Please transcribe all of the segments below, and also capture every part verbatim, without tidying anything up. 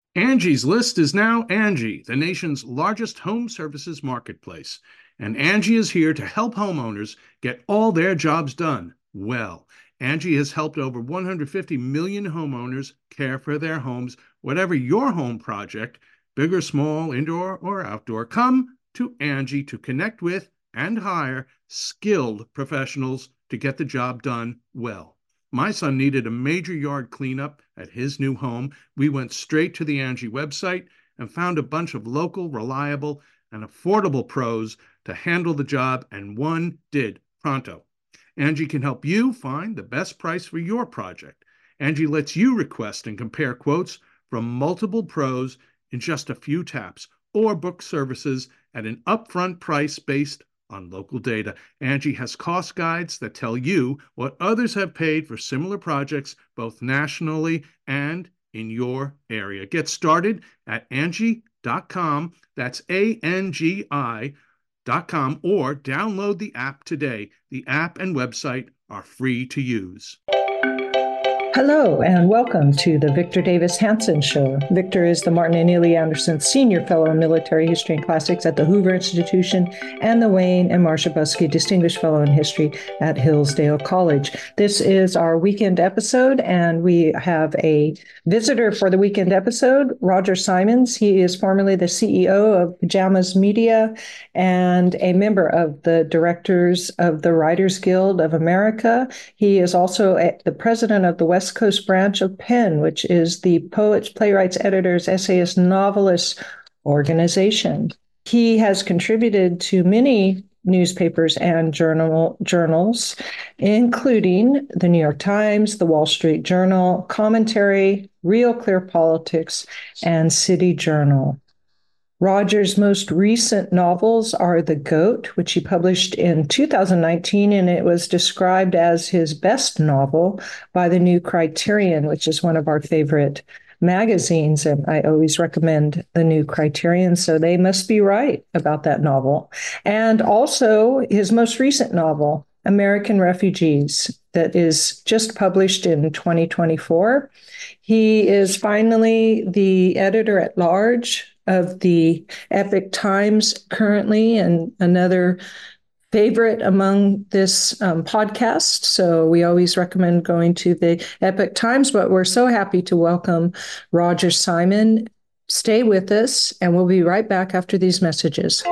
Angie's List is now Angie, the nation's largest home services marketplace. And Angie is here to help homeowners get all their jobs done well. Angie has helped over one hundred fifty million homeowners care for their homes. Whatever your home project, big or small, indoor or outdoor, come to Angie to connect with and hire skilled professionals to get the job done well. My son needed a major yard cleanup at his new home. We went straight to the Angie website and found a bunch of local, reliable, and affordable pros to handle the job, and one did pronto. Angie can help you find the best price for your project. Angie lets you request and compare quotes from multiple pros in just a few taps, or book services at an upfront price based on local data. Angie has cost guides that tell you what others have paid for similar projects, both nationally and in your area. Get started at Angie dot com. That's A N G I dot com, or download the app today. The app and website are free to use. Hello, and welcome to the Victor Davis Hanson Show. Victor is the Martin and Neely Anderson Senior Fellow in Military History and Classics at the Hoover Institution and the Wayne and Marcia Buskey Distinguished Fellow in History at Hillsdale College. This is our weekend episode, and we have a visitor for the weekend episode, Roger Symons. He is formerly the C E O of Pajamas Media and a member of the directors of the Writers Guild of America. He is also the president of the West West Coast branch of PEN, which is the Poets, Playwrights, Editors, Essayists, Novelists organization. He has contributed to many newspapers and journal journals, including the New York Times, the Wall Street Journal, Commentary, Real Clear Politics, and City Journal. Roger's most recent novels are The Goat, which he published in two thousand nineteen, and it was described as his best novel by the New Criterion, which is one of our favorite magazines, and I always recommend the New Criterion, so they must be right about that novel. And also his most recent novel, American Refugees, that is just published in twenty twenty-four. He is finally the editor-at-large of the Epoch Times currently, and another favorite among this um, podcast. So we always recommend going to the Epoch Times, but we're so happy to welcome Roger Symons. Stay with us, and we'll be right back after these messages.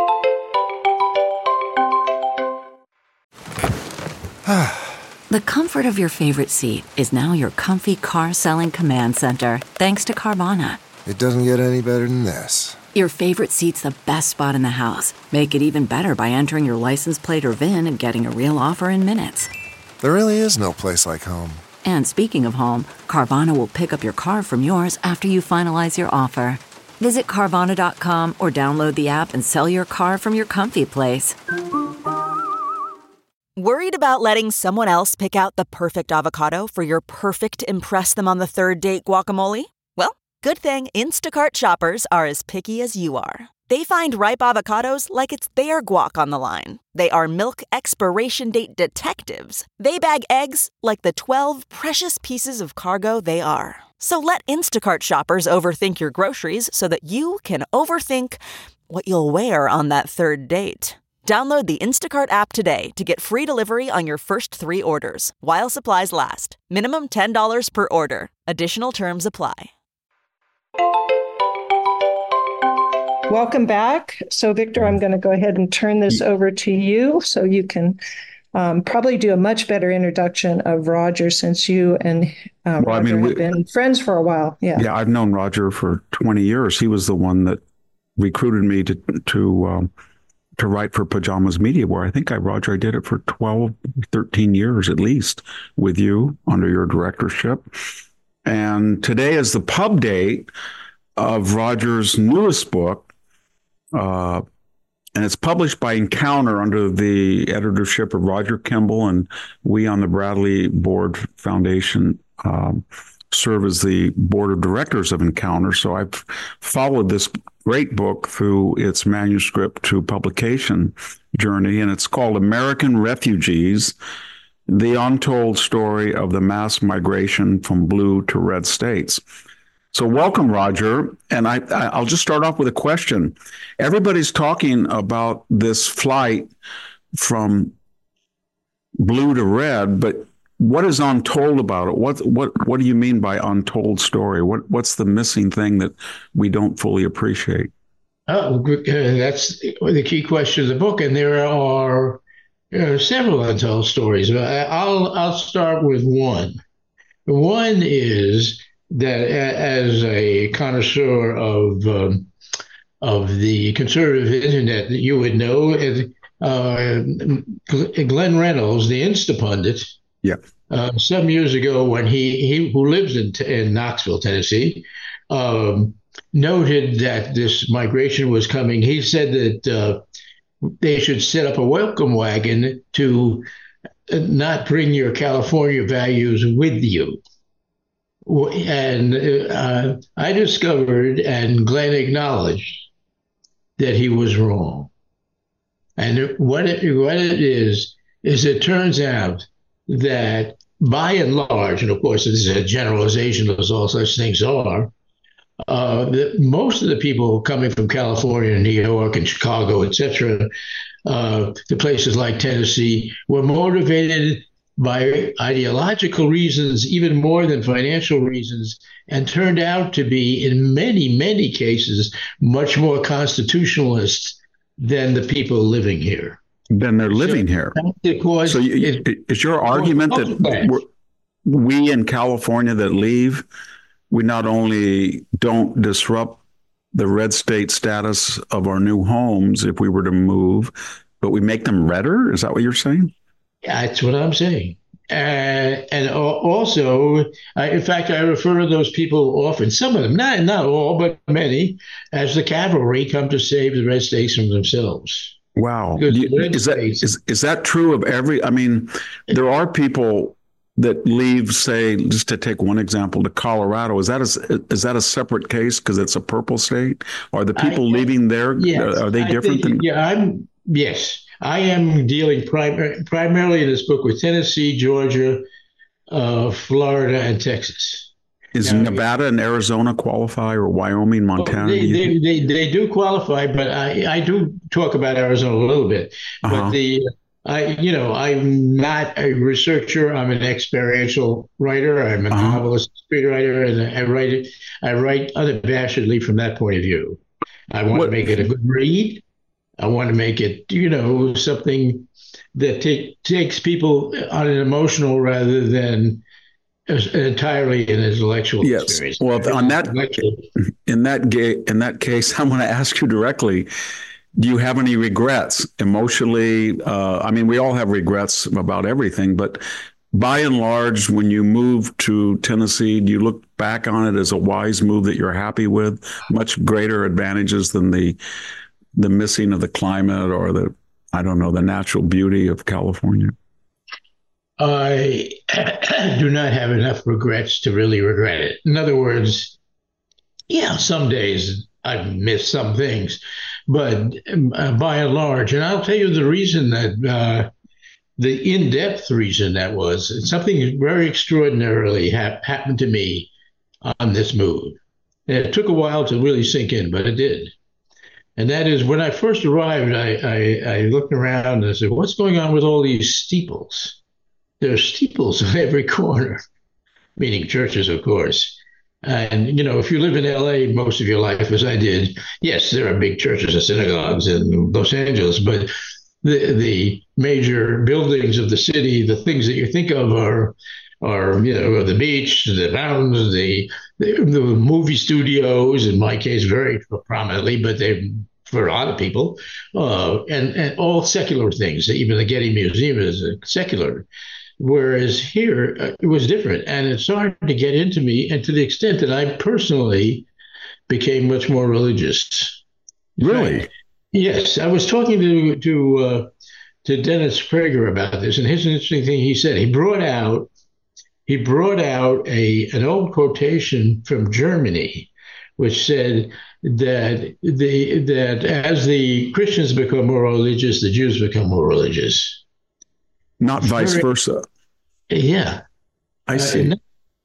The comfort of your favorite seat is now your comfy car selling command center, thanks to Carvana. It doesn't get any better than this. Your favorite seat's the best spot in the house. Make it even better by entering your license plate or V I N and getting a real offer in minutes. There really is no place like home. And speaking of home, Carvana will pick up your car from yours after you finalize your offer. Visit Carvana dot com or download the app and sell your car from your comfy place. Worried about letting someone else pick out the perfect avocado for your perfect impress them on the third date guacamole? Well, good thing Instacart shoppers are as picky as you are. They find ripe avocados like it's their guac on the line. They are milk expiration date detectives. They bag eggs like the twelve precious pieces of cargo they are. So let Instacart shoppers overthink your groceries so that you can overthink what you'll wear on that third date. Download the Instacart app today to get free delivery on your first three orders, while supplies last. Minimum ten dollars per order. Additional terms apply. Welcome back. So, Victor, I'm going to go ahead and turn this over to you so you can um, probably do a much better introduction of Roger, since you and um, well, Roger I mean, we, have been friends for a while. Yeah. Yeah, I've known Roger for twenty years. He was the one that recruited me to to um, to write for Pajamas Media, where I think I, Roger, I did it for twelve, thirteen years at least with you under your directorship. And today is the pub date of Roger's newest book, uh, and it's published by Encounter under the editorship of Roger Kimball, and we on the Bradley Board Foundation um, serve as the board of directors of Encounter. So I've followed this great book through its manuscript to publication journey, and it's called American Refugees, the Untold Story of the Mass Migration from Blue to Red States. So welcome, Roger. And I, I'll just start off with a question. Everybody's talking about this flight from blue to red, but what is untold about it? What what what do you mean by untold story? What what's the missing thing that we don't fully appreciate? Oh, that's the key question of the book, and there are uh, several untold stories. I'll I'll start with one. One is that as a connoisseur of um, of the conservative internet, that you would know, uh, Glenn Reynolds, the Instapundit, yeah, uh, some years ago, when he he who lives in in Knoxville, Tennessee, um, noted that this migration was coming. He said that uh, they should set up a welcome wagon to not bring your California values with you. And uh, I discovered, and Glenn acknowledged, that he was wrong. And what it, what it is, is it turns out that by and large, and of course this is a generalization as all such things are, uh, the, most of the people coming from California and New York and Chicago, et cetera, uh, to places like Tennessee, were motivated by ideological reasons, even more than financial reasons, and turned out to be, in many, many cases, much more constitutionalist than the people living here. Then they're living so, here. Because so you, it, is your argument that we're, we in California that leave, we not only don't disrupt the red state status of our new homes if we were to move, but we make them redder? Is that what you're saying? That's what I'm saying. Uh, and also, I, in fact, I refer to those people often, some of them, not, not all, but many, as the cavalry come to save the red states from themselves. Wow. You, is that is, is that true of every, I mean, there are people that leave, say, just to take one example, to Colorado. Is that a, is that a separate case because it's a purple state? Are the people I, leaving there, yes, are they different? Think, than? Yeah, I'm, yes. I am dealing prim- primarily in this book with Tennessee, Georgia, uh, Florida, and Texas. Is now, Nevada and Arizona qualify, or Wyoming, Montana? They, they, they, they do qualify, but I, I do talk about Arizona a little bit. Uh-huh. But the I you know I'm not a researcher. I'm an experiential writer. I'm a uh-huh. novelist, screenwriter, and I write it. I write unabashedly from that point of view. I want what? to make it a good read. I want to make it, you know, something that t- takes people on an emotional rather than entirely an intellectual yes. experience. Well, on that, in that ga- in that case, I'm going to ask you directly: do you have any regrets emotionally? Uh, I mean, we all have regrets about everything, but by and large, when you moved to Tennessee, do you look back on it as a wise move that you're happy with? Much greater advantages than the the missing of the climate or the, I don't know, the natural beauty of California? I do not have enough regrets to really regret it. In other words, yeah, some days I've missed some things, but uh, by and large, and I'll tell you the reason that, uh, the in-depth reason that was, something very extraordinarily ha- happened to me on this move. And it took a while to really sink in, but it did. And that is, when I first arrived, I, I, I looked around and I said, what's going on with all these steeples? There are steeples on every corner, meaning churches, of course. And, you know, if you live in L A most of your life, as I did, yes, there are big churches and synagogues in Los Angeles, but the the major buildings of the city, the things that you think of are, are you know, the beach, the mountains, the, the, the movie studios, in my case, very prominently, but they for a lot of people, uh, and, and all secular things. Even the Getty Museum is secular. Whereas here, uh, it was different. And it started to get into me, and to the extent that I personally became much more religious. Really? Right? Yes. I was talking to to uh, to Dennis Prager about this, and here's an interesting thing he said. He brought out he brought out a an old quotation from Germany, which said that the that as the Christians become more religious, the Jews become more religious. Not vice versa. Yeah. I see. Uh,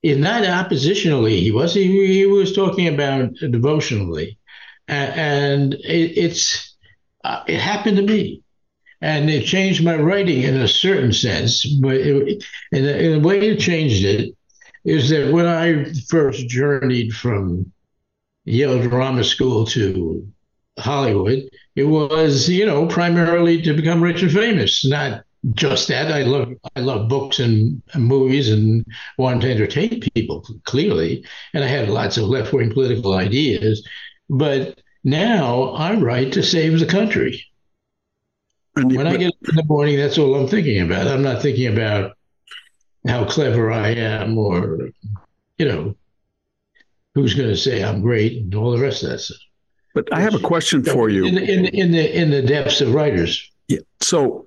in not oppositionally, he was he, he was talking about devotionally, and, and it, it's uh, it happened to me. And it changed my writing in a certain sense, but it, and, the, and the way it changed it is that when I first journeyed from Yale Drama School to Hollywood, it was, you know, primarily to become rich and famous. Not just that. I love I love books and, and movies and wanted to entertain people, clearly. And I had lots of left-wing political ideas. But now I write to save the country. And when I get up in the morning, that's all I'm thinking about. I'm not thinking about how clever I am or, you know, who's going to say I'm great and all the rest of that stuff. But I have a question for you. In, in, in the in the depths of writers. Yeah. So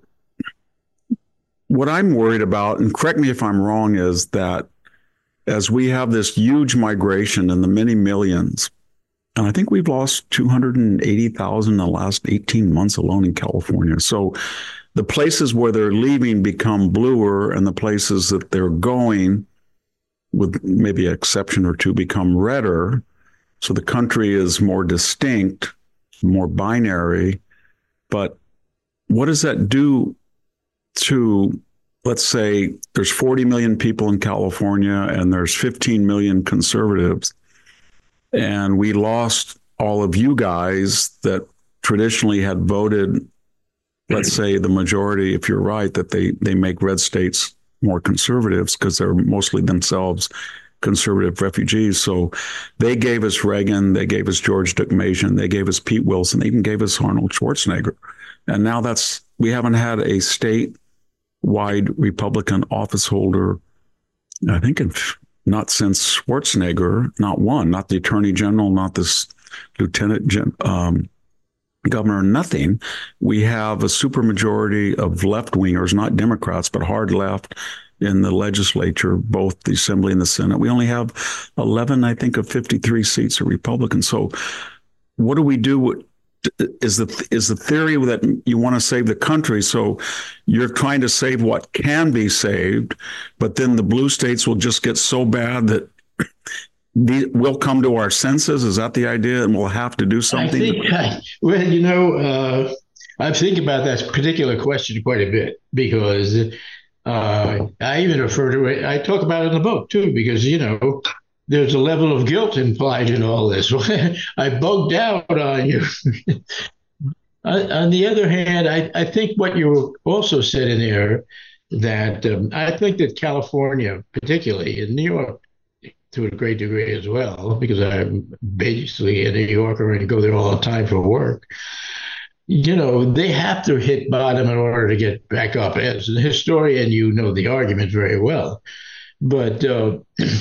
what I'm worried about, and correct me if I'm wrong, is that as we have this huge migration in the many millions, and I think we've lost two hundred eighty thousand in the last eighteen months alone in California. So the places where they're leaving become bluer, and the places that they're going, with maybe an exception or two, become redder. So the country is more distinct, more binary. But what does that do to, let's say, there's forty million people in California and there's fifteen million conservatives, and we lost all of you guys that traditionally had voted, let's say the majority, if you're right, that they, they make red states more conservatives because they're mostly themselves conservative refugees. So they gave us Reagan, they gave us George Deukmejian, they gave us Pete Wilson, they even gave us Arnold Schwarzenegger. And now that's, we haven't had a statewide Republican office holder, I think, in, not since Schwarzenegger, not one, not the attorney general, not this lieutenant gen, um, governor, nothing. We have a supermajority of left-wingers, not Democrats, but hard left in the legislature, both the Assembly and the Senate. We only have eleven, I think, of fifty-three seats are Republican. So what do we do? Is the is the theory that you want to save the country, so you're trying to save what can be saved, but then the blue states will just get so bad that we'll come to our senses? Is that the idea? And we'll have to do something? I think, I, well, you know, uh, I think about that particular question quite a bit because uh, I even refer to it, I talk about it in the book too, because, you know, there's a level of guilt implied in all this. I bugged out on you. On the other hand, I, I think what you also said in there, that um, I think that California, particularly in New York, to a great degree as well, because I'm basically a New Yorker and go there all the time for work, you know, they have to hit bottom in order to get back up. As a historian, you know the argument very well. But uh,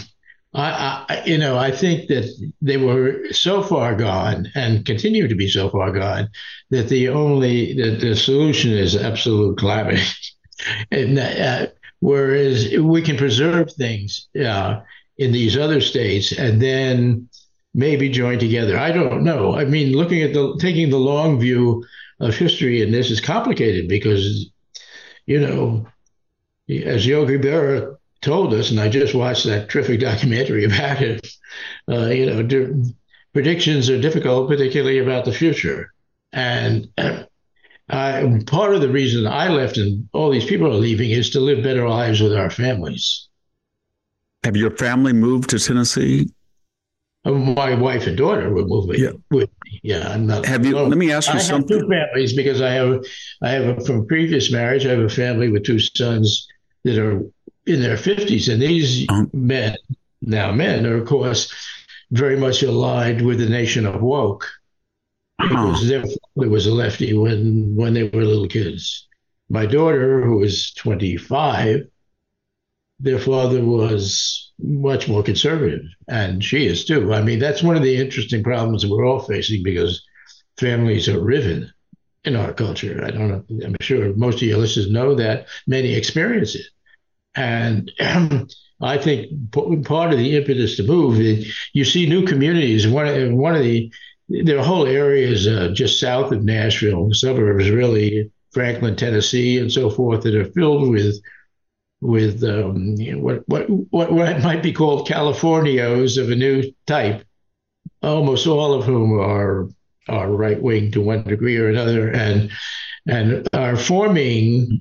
I, I, you know, I think that they were so far gone and continue to be so far gone that the only that the solution is absolute calamity. and uh, whereas we can preserve things uh, in these other states and then maybe join together. I don't know. I mean, looking at the taking the long view of history in this is complicated because, you know, as Yogi Berra told us, and I just watched that terrific documentary about it, uh, you know, di- predictions are difficult, particularly about the future. And uh, I, part of the reason I left and all these people are leaving is to live better lives with our families. Have your family moved to Tennessee? My wife and daughter would move with, yeah. with me. Yeah, I'm not. Have you? Alone. Let me ask you I something. I have two families because I have, I have a, from previous marriage. I have a family with two sons that are in their fifties, and these um, men, now men, are of course very much aligned with the nation of woke because uh-huh. their father was a lefty when when they were little kids. My daughter, who is twenty-five, their father was much more conservative, and she is too. I mean, that's one of the interesting problems that we're all facing because families are riven in our culture. I don't know. I'm sure most of your listeners know that. Many experience it. And um, I think part of the impetus to move, you see new communities. One of, one of the, there are whole areas uh, just south of Nashville, suburbs really, Franklin, Tennessee, and so forth, that are filled with with um, you know, what, what what what might be called Californios of a new type, almost all of whom are are right wing to one degree or another, and and are forming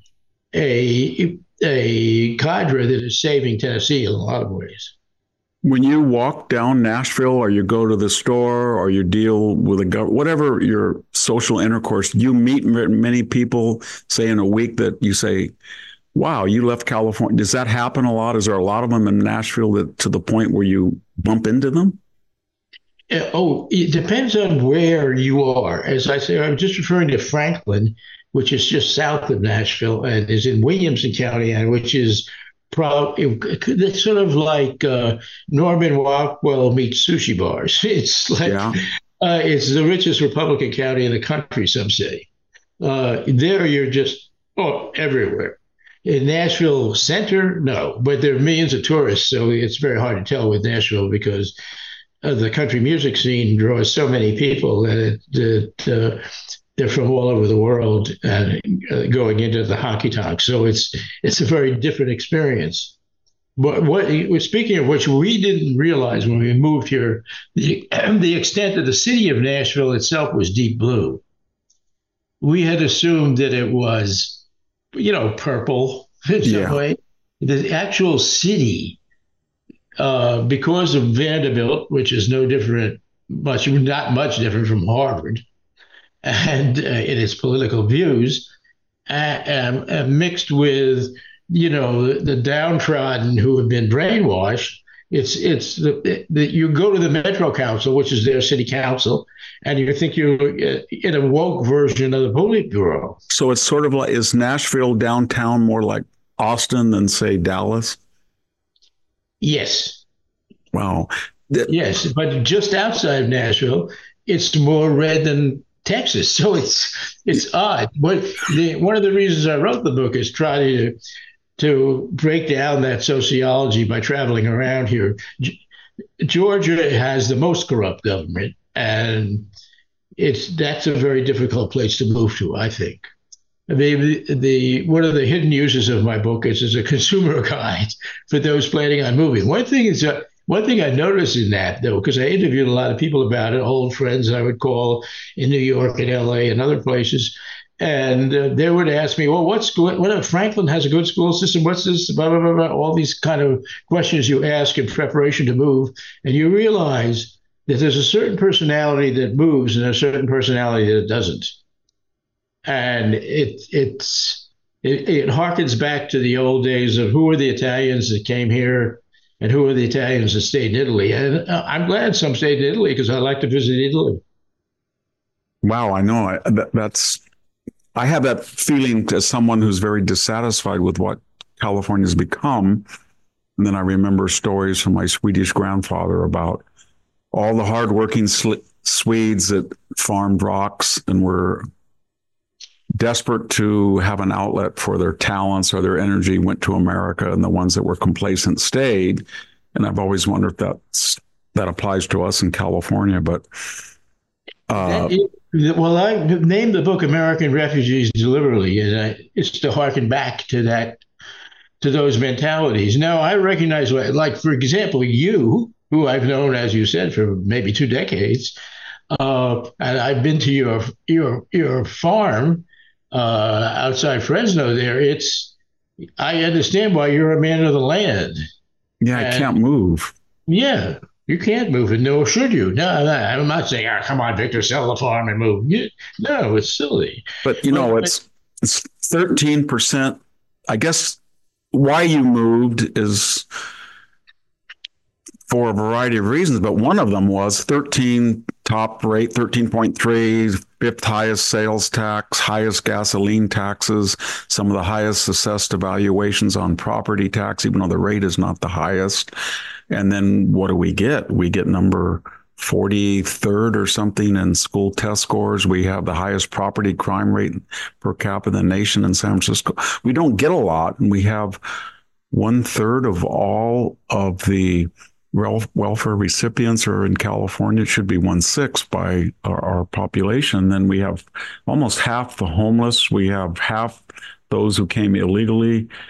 a a cadre that is saving Tennessee in a lot of ways. When you walk down Nashville, or you go to the store, or you deal with a government, whatever your social intercourse, you meet many people, say in a week, that you say, wow, you left California. Does that happen a lot? Is there a lot of them in Nashville that, to the point where you bump into them? Uh, oh, it depends on where you are. As I say, I'm just referring to Franklin, which is just south of Nashville and is in Williamson County, and which is probably it's sort of like uh, Norman Rockwell meets sushi bars. It's like Yeah. uh, it's the richest Republican county in the country, some say. Uh, there, you're just oh everywhere. In Nashville Center, no, but there are millions of tourists, so it's very hard to tell with Nashville because uh, the country music scene draws so many people that it, that uh, they're from all over the world and uh, going into the honky tonk. So it's it's a very different experience. But what speaking of which, we didn't realize when we moved here the the extent of the city of Nashville itself was deep blue. We had assumed that it was, you know, purple in some Yeah. way. The actual city, uh, because of Vanderbilt, which is no different, much not much different from Harvard, and uh, in its political views, uh, um, uh, mixed with, you know, the, the downtrodden who have been brainwashed. It's it's the, the you go to the Metro Council, which is their city council, and you think you're uh, in a woke version of the Politburo. So it's sort of like, is Nashville downtown more like Austin than, say, Dallas? Yes, Wow. Th- yes, but just outside of Nashville, it's more red than Texas. So it's it's odd. But the, one of the reasons I wrote the book is try to to break down that sociology by traveling around here. G- Georgia has the most corrupt government, and it's that's a very difficult place to move to, I think. The, the one of the hidden uses of my book is as a consumer guide for those planning on moving. One thing is uh, one thing I noticed in that, though, because I interviewed a lot of people about it, old friends I would call in New York and L A and other places, and uh, they would ask me, "Well, what school? What if Franklin has a good school system? What's this? Blah blah blah blah." All these kind of questions you ask in preparation to move, and you realize that there's a certain personality that moves and a certain personality that doesn't. And it it's it, it harkens back to the old days of who were the Italians that came here and who were the Italians that stayed in Italy. And uh, I'm glad some stayed in Italy because I like to visit Italy. Wow, I know. I, that, that's I have that feeling as someone who's very dissatisfied with what California's become. And then I remember stories from my Swedish grandfather about all the hardworking sl- Swedes that farmed rocks and were desperate to have an outlet for their talents or their energy, went to America, and the ones that were complacent stayed. And I've always wondered if that's, that applies to us in California. But uh, That- well, I named the book American Refugees deliberately, and I, it's to harken back to that, to those mentalities. Now, I recognize, like, for example, you, who I've known, as you said, for maybe two decades, uh, and I've been to your your your farm uh, outside Fresno there. It's, I understand why you're a man of the land. yeah, I And- can't move. Yeah, you can't move it, nor should you. No, no, I'm not saying, oh, come on, Victor, sell the farm and move. You, no, it's silly. But, you know, Well, it's it's thirteen percent. I guess why you moved is for a variety of reasons, but one of them was thirteen top rate, thirteen point three, fifth highest sales tax, highest gasoline taxes, some of the highest assessed evaluations on property tax, even though the rate is not the highest. And then what do we get? We get number forty-third or something in school test scores. We have the highest property crime rate per capita in the nation in San Francisco. We don't get a lot, and we have one third of all of the welfare recipients are in California. It should be one sixth by our, our population. Then we have almost half the homeless. We have half those who came illegally.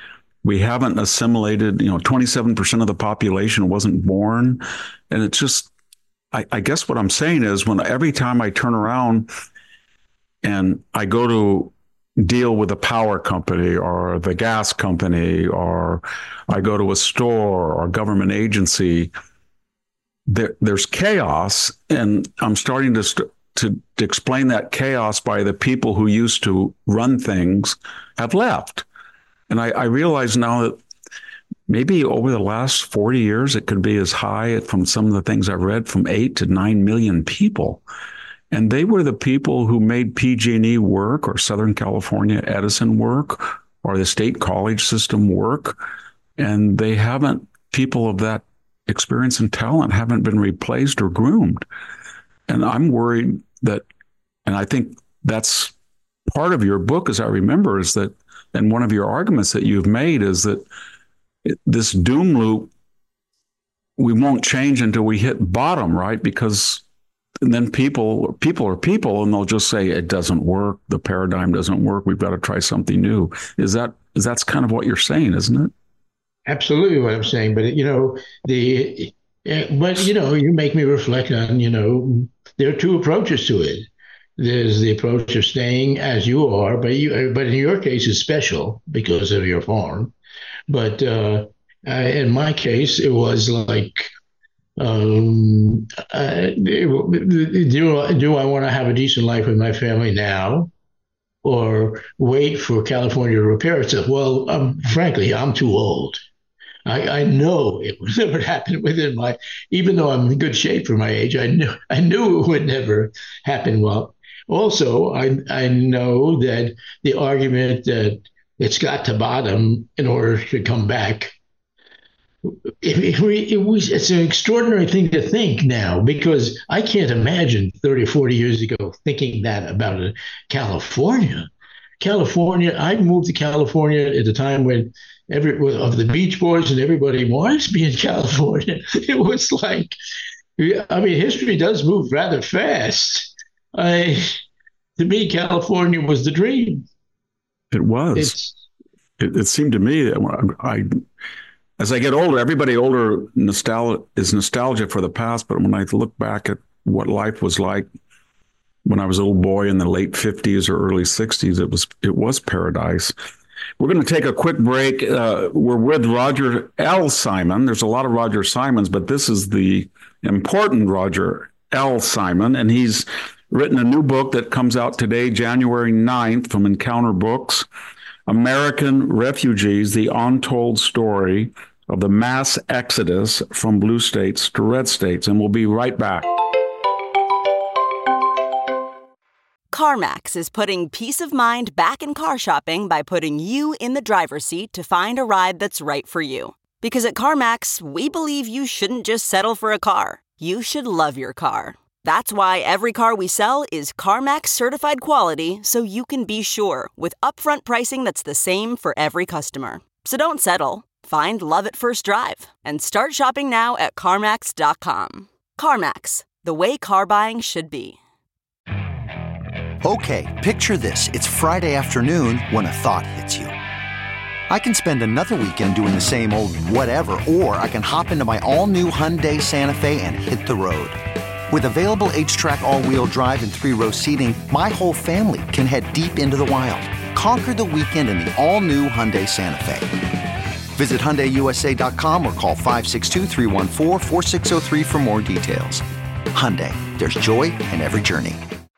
we haven't assimilated, you know, twenty-seven percent of the population wasn't born. And it's just, I, I guess what I'm saying is when every time I turn around and I go to deal with a power company or the gas company, or I go to a store or a government agency, there, there's chaos. And I'm starting to, st- to to explain that chaos by the people who used to run things have left. And I, I realize now that maybe over the last forty years, it could be as high from some of the things I've read from eight to nine million people. And they were the people who made P G and E work, or Southern California Edison work, or the state college system work. And they haven't, people of that experience and talent haven't been replaced or groomed. And I'm worried that, and I think that's part of your book, as I remember, is that, and one of your arguments that you've made is that this doom loop, we won't change until we hit bottom, right? Because and then people, people are people, and they'll just say it doesn't work. The paradigm doesn't work. We've got to try something new. Is that, is that's kind of what you're saying, isn't it? Absolutely what I'm saying. But, you know, the, but, you know, you make me reflect on, you know, there are two approaches to it. There's the approach of staying as you are, but you, but in your case, it's special because of your farm. But uh, in my case, it was like, um, uh, do, do I want to have a decent life with my family now, or wait for California to repair itself? Well, um, frankly, I'm too old. I, I know it would never happen within my, even though I'm in good shape for my age, I knew I knew it would never happen. Well, also, I I know that the argument that it's got to bottom in order to come back, It, it, it was, it's an extraordinary thing to think now, because I can't imagine thirty or forty years ago thinking that about a California. California, I moved to California at a time when every of the Beach Boys and everybody wanted to be in California. It was like, I mean, history does move rather fast. I, to me, California was the dream. It was. It, it seemed to me that when I, I as I get older, everybody older nostalgia is nostalgia for the past. But when I look back at what life was like when I was a little boy in the late fifties or early sixties, it was it was paradise. We're going to take a quick break. Uh, we're with Roger L. Simon. There's a lot of Roger Simons, but this is the important Roger L. Simon, and he's written a new book that comes out today, January ninth, from Encounter Books. American Refugees, the Untold Story of the Mass Exodus from Blue States to Red States. And we'll be right back. CarMax is putting peace of mind back in car shopping by putting you in the driver's seat to find a ride that's right for you. Because at CarMax, we believe you shouldn't just settle for a car. You should love your car. That's why every car we sell is CarMax certified quality, so you can be sure with upfront pricing that's the same for every customer. So don't settle. Find love at first drive and start shopping now at CarMax dot com. CarMax, the way car buying should be. Okay, picture this. It's Friday afternoon when a thought hits you. I can spend another weekend doing the same old whatever, or I can hop into my all-new Hyundai Santa Fe and hit the road. With available H-Track all-wheel drive and three-row seating, my whole family can head deep into the wild. Conquer the weekend in the all-new Hyundai Santa Fe. Visit Hyundai U S A dot com or call five six two, three one four, four six zero three for more details. Hyundai, there's joy in every journey.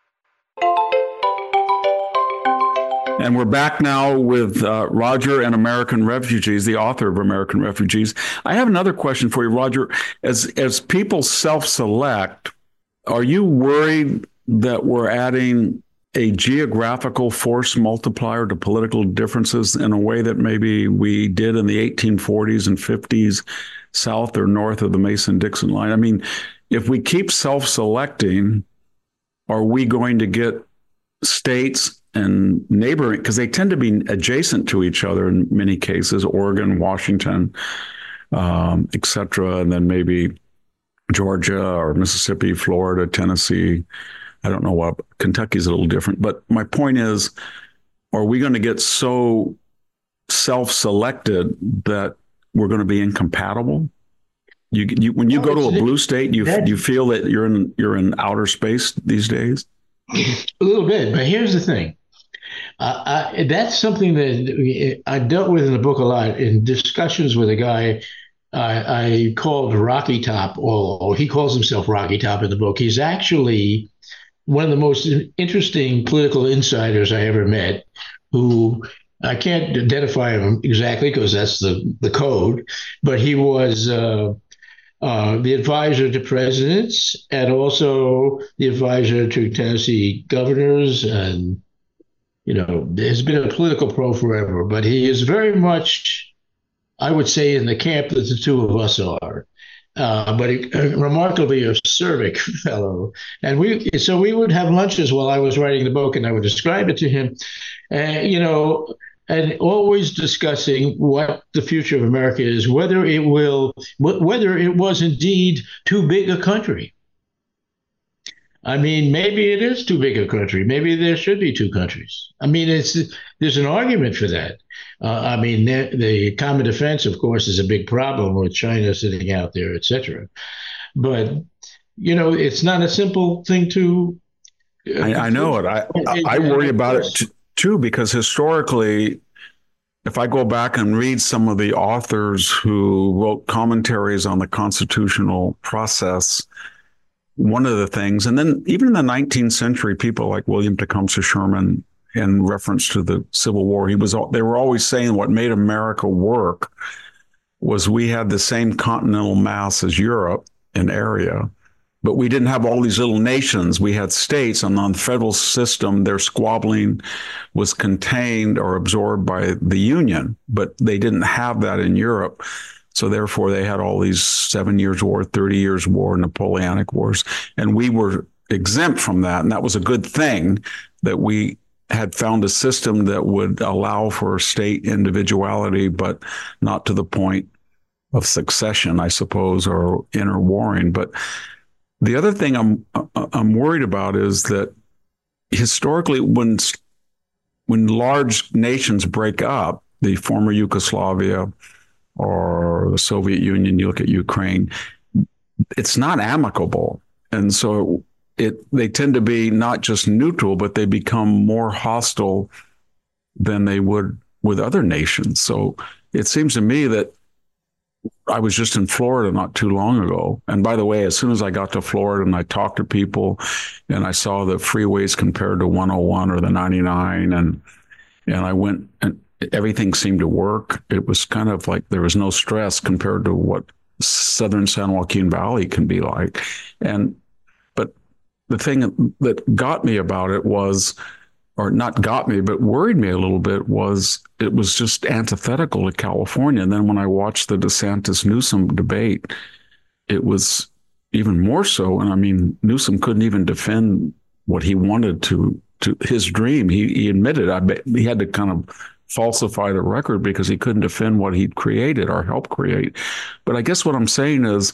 And we're back now with uh, Roger and American Refugees, the author of American Refugees. I have another question for you, Roger. As as people self-select, are you worried that we're adding a geographical force multiplier to political differences in a way that maybe we did in the eighteen forties and fifties, south or north of the Mason-Dixon line? I mean, if we keep self-selecting, are we going to get states and neighboring, because they tend to be adjacent to each other in many cases, Oregon, Washington, um, et cetera, and then maybe Georgia or Mississippi, Florida, Tennessee. I don't know what, Kentucky's a little different. But my point is, are we going to get so self-selected that we're going to be incompatible? You, you when you No, go to a it's- blue state, you that- you feel that you're in you're in outer space these days. A little bit, but here's the thing. Uh, I, that's something that I dealt with in the book a lot in discussions with a guy I, I called Rocky Top, or, or he calls himself Rocky Top in the book. He's actually one of the most interesting political insiders I ever met, who I can't identify him exactly because that's the, the code, but he was uh, uh, the advisor to presidents and also the advisor to Tennessee governors, and you know, has been a political pro forever, but he is very much, I would say, in the camp that the two of us are. Uh, but a, a remarkably acerbic fellow. And we, so we would have lunches while I was writing the book, and I would describe it to him, and you know, and always discussing what the future of America is, whether it will, whether it was indeed too big a country. I mean, maybe it is too big a country. Maybe there should be two countries. I mean, it's there's an argument for that. Uh, I mean, the, the common defense, of course, is a big problem with China sitting out there, et cetera. But, you know, it's not a simple thing to. Uh, I, I know it. I, I, I worry about it t- too, because historically, if I go back and read some of the authors who wrote commentaries on the constitutional process, one of the things, and then even in the nineteenth century, people like William Tecumseh Sherman, in reference to the Civil War, he was they were always saying what made America work was we had the same continental mass as Europe in area, but we didn't have all these little nations. We had states, and on the federal system, their squabbling was contained or absorbed by the Union, but they didn't have that in Europe. So therefore, they had all these seven years war, thirty years war, Napoleonic wars, and we were exempt from that. And that was a good thing that we had found a system that would allow for state individuality, but not to the point of succession, I suppose, or interwarring. But the other thing I'm I'm worried about is that historically, when when large nations break up, the former Yugoslavia or the Soviet Union, you look at Ukraine, it's not amicable. And so it they tend to be not just neutral, but they become more hostile than they would with other nations. So it seems to me that I was just in Florida not too long ago. And by the way, as soon as I got to Florida and I talked to people and I saw the freeways compared to one oh one or the ninety-nine, and and I went and everything seemed to work. It was kind of like there was no stress compared to what southern San Joaquin Valley can be like. And but the thing that got me about it was, or not got me, but worried me a little bit, was it was just antithetical to California. And then when I watched the DeSantis-Newsom debate, it was even more so. And I mean, Newsom couldn't even defend what he wanted to, to his dream. He, he admitted I bet he had to kind of falsify the record because he couldn't defend what he'd created or helped create. But I guess what I'm saying is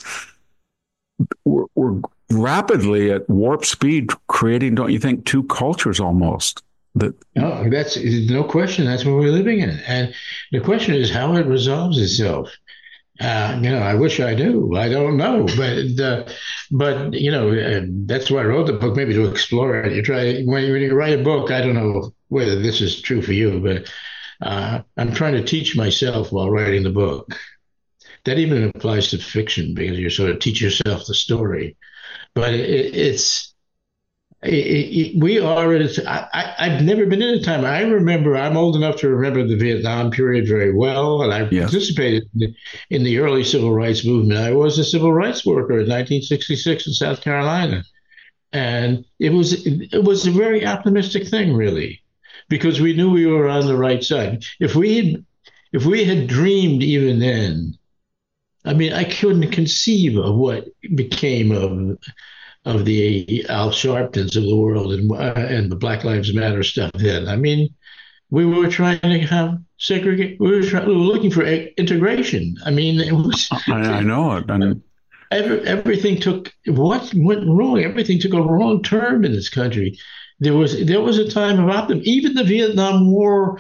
we're, we're rapidly at warp speed creating, don't you think, two cultures almost? That no, that's no question. That's what we're living in, and the question is how it resolves itself. Uh, you know, I wish I knew. I don't know, but uh, but you know, uh, that's why I wrote the book, maybe to explore it. You try when you, when you write a book. I don't know whether this is true for you, but uh, I'm trying to teach myself while writing the book. That even applies to fiction because you sort of teach yourself the story. But it, it's. It, it, we are at a, I, I've never been in a time. I remember, I'm old enough to remember the Vietnam period very well, and I yes. participated in the, in the early civil rights movement. I was a civil rights worker in nineteen sixty-six in South Carolina, and it was it was a very optimistic thing, really, because we knew we were on the right side. If we had if we had dreamed even then, I mean, I couldn't conceive of what became of. of the Al Sharptons of the world and uh, and the Black Lives Matter stuff then. I mean, we were trying to have segregate. We were, trying, we were looking for a- integration. I mean, it was. I, I know it. And every, everything took what went wrong. Everything took a wrong turn in this country. There was there was a time of optimism. Even the Vietnam War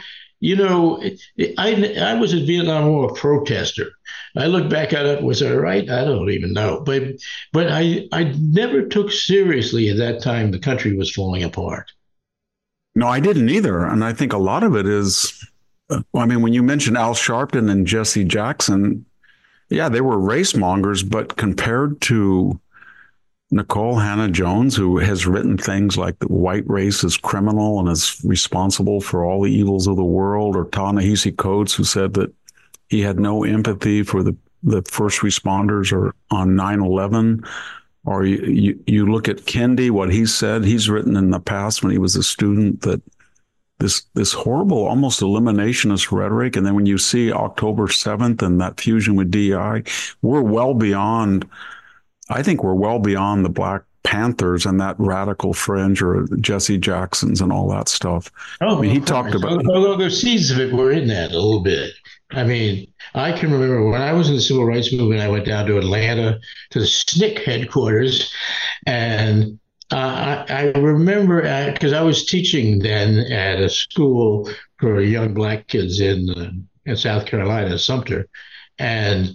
you know, I I was a Vietnam War protester. I look back at it, was I right? I don't even know. But but I I never took seriously at that time the country was falling apart. No, I didn't either. And I think a lot of it is, well, I mean, when you mentioned Al Sharpton and Jesse Jackson, yeah, they were race mongers, but compared to Nicole Hannah-Jones, who has written things like the white race is criminal and is responsible for all the evils of the world, or Ta-Nehisi Coates, who said that he had no empathy for the, the first responders or on nine eleven. Or you, you, you look at Kendi, what he said, he's written in the past when he was a student, that this this horrible, almost eliminationist rhetoric. And then when you see October seventh and that fusion with D E I, we're well beyond, I think we're well beyond the Black Panthers and that radical fringe or Jesse Jacksons and all that stuff. Oh, I mean, he talked about, although the seeds of it were in that a little bit. I mean, I can remember when I was in the civil rights movement, I went down to Atlanta to the S N C C headquarters. And uh, I, I remember, because I was teaching then at a school for young Black kids in, uh, in South Carolina, Sumter. And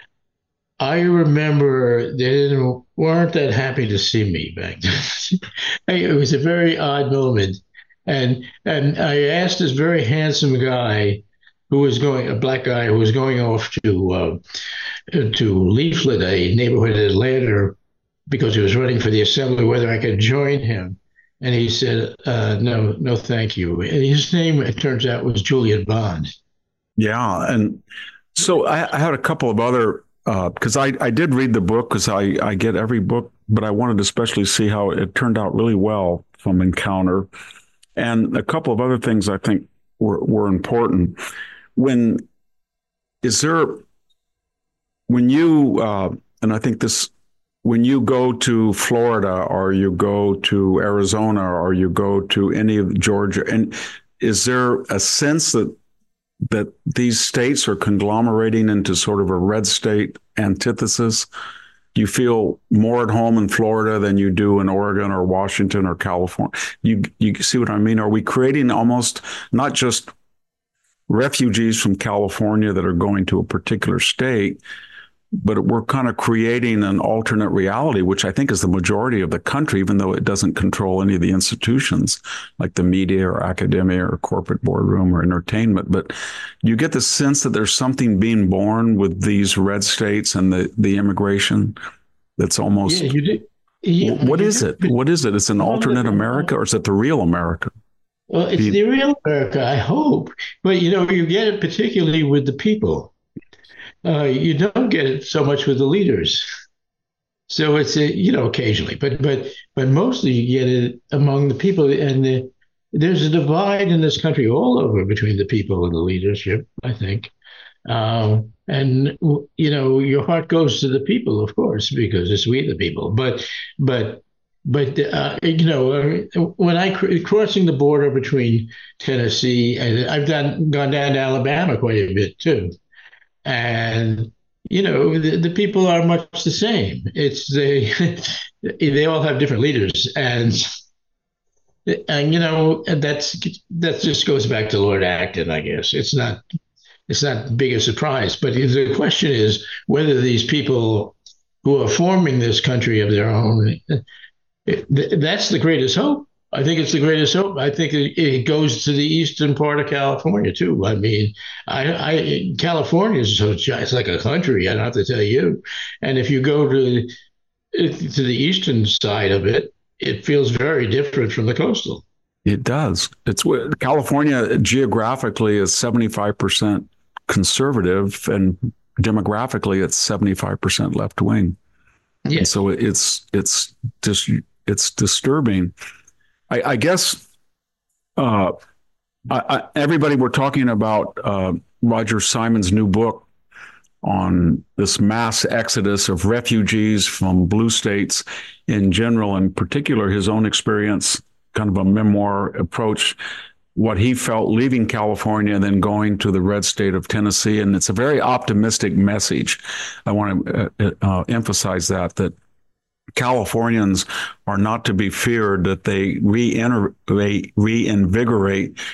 I remember they didn't, weren't that happy to see me back then. It was a very odd moment. And, and I asked this very handsome guy, who was going, a Black guy who was going off to uh, to leaflet a neighborhood in Atlanta because he was running for the assembly, whether I could join him. And he said, uh, no, no, thank you. And his name, it turns out, was Julian Bond. Yeah. And so I, I had a couple of other, because uh, I, I did read the book, because I, I get every book, but I wanted to especially see how it turned out really well from Encounter. And a couple of other things I think were, were important. When is there, when you, uh, and I think this, when you go to Florida or you go to Arizona or you go to any of Georgia, and is there a sense that that these states are conglomerating into sort of a red state antithesis? Do you feel more at home in Florida than you do in Oregon or Washington or California? You you see what I mean? Are we creating almost not just refugees from California that are going to a particular state, but we're kind of creating an alternate reality, which I think is the majority of the country, even though it doesn't control any of the institutions like the media or academia or corporate boardroom or entertainment. But you get the sense that there's something being born with these red states and the, the immigration that's almost, yeah, you did. Yeah, what is it? What is it? It's an alternate America, or is it the real America? Well, it's the real America, I hope. But, you know, you get it particularly with the people. Uh, you don't get it so much with the leaders. So it's, a, you know, occasionally, but but but mostly you get it among the people. And the, there's a divide in this country all over between the people and the leadership, I think. Um, and, you know, your heart goes to the people, of course, because it's we the people. But but But, uh, you know, when I crossing the border between Tennessee, and I've done gone down to Alabama quite a bit, too. And, you know, the, the people are much the same. It's they they all have different leaders. And, and you know, that's that just goes back to Lord Acton, I guess. It's not it's not big a surprise. But the question is whether these people who are forming this country of their own, that's the greatest hope. I think it's the greatest hope. I think it, it goes to the eastern part of California too. I mean, I, I California is so it's like a country. I don't have to tell you. And if you go to to the eastern side of it, it feels very different from the coastal. It does. It's California geographically is seventy-five percent conservative, and demographically it's seventy-five percent left wing. Yeah. And so it's it's just it's disturbing. I, I guess uh, I, I, everybody we're talking about uh, Roger Simon's new book on this mass exodus of refugees from blue states in general, in particular, his own experience, kind of a memoir approach, what he felt leaving California and then going to the red state of Tennessee. And it's a very optimistic message. I want to uh, uh, emphasize that, that Californians are not to be feared, that they re-enter, they reinvigorate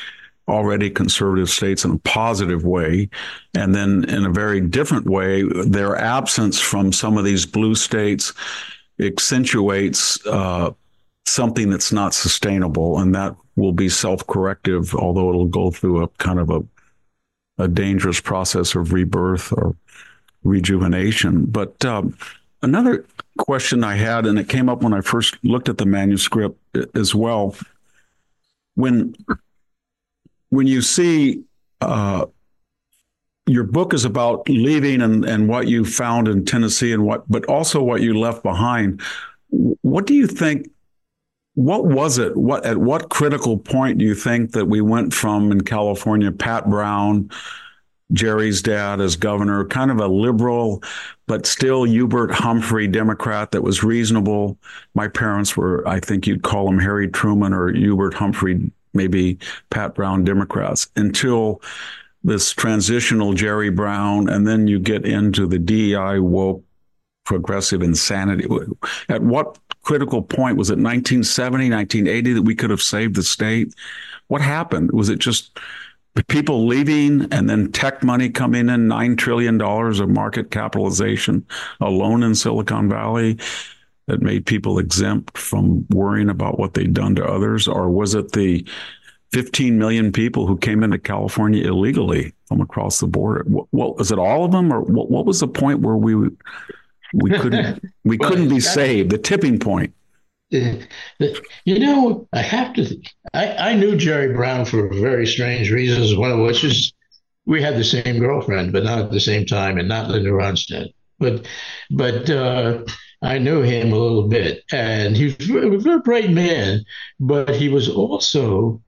already conservative states in a positive way. And then in a very different way, their absence from some of these blue states accentuates uh, something that's not sustainable. And that will be self-corrective, although it'll go through a kind of a, a dangerous process of rebirth or rejuvenation. But um, another question I had, and it came up when I first looked at the manuscript as well, when when you see uh, your book is about leaving and, and what you found in Tennessee and what, but also what you left behind. What do you think? What was it? What at what critical point do you think that we went from in California, Pat Brown, Jerry's dad as governor, kind of a liberal, but still Hubert Humphrey Democrat that was reasonable. My parents were, I think you'd call him Harry Truman or Hubert Humphrey, maybe Pat Brown Democrats, until this transitional Jerry Brown. And then you get into the D E I woke progressive insanity. At what critical point, was it nineteen seventy, nineteen eighty that we could have saved the state? What happened? Was it just people leaving and then tech money coming in, nine trillion dollars of market capitalization alone in Silicon Valley that made people exempt from worrying about what they'd done to others? Or was it the fifteen million people who came into California illegally from across the border? What, what was it, all of them? Or what, what was the point where we we couldn't we well, couldn't be saved, the tipping point? You know, I have to, I, I knew Jerry Brown for very strange reasons, one of which is we had the same girlfriend, but not at the same time, and not Linda Ronstadt. But, but uh, I knew him a little bit, and he was a very bright man, but he was also,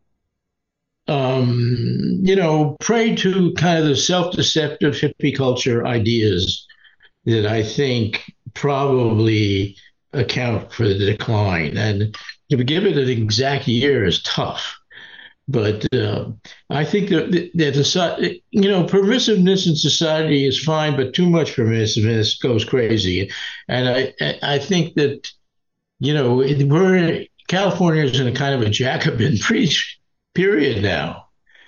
um, you know, prey to kind of the self-deceptive hippie culture ideas that I think probably account for the decline. And to give it an exact year is tough. But uh, I think that, that the, you know, permissiveness in society is fine, but too much permissiveness goes crazy. And I, I think that, you know, we're California is in a kind of a Jacobin preach period now.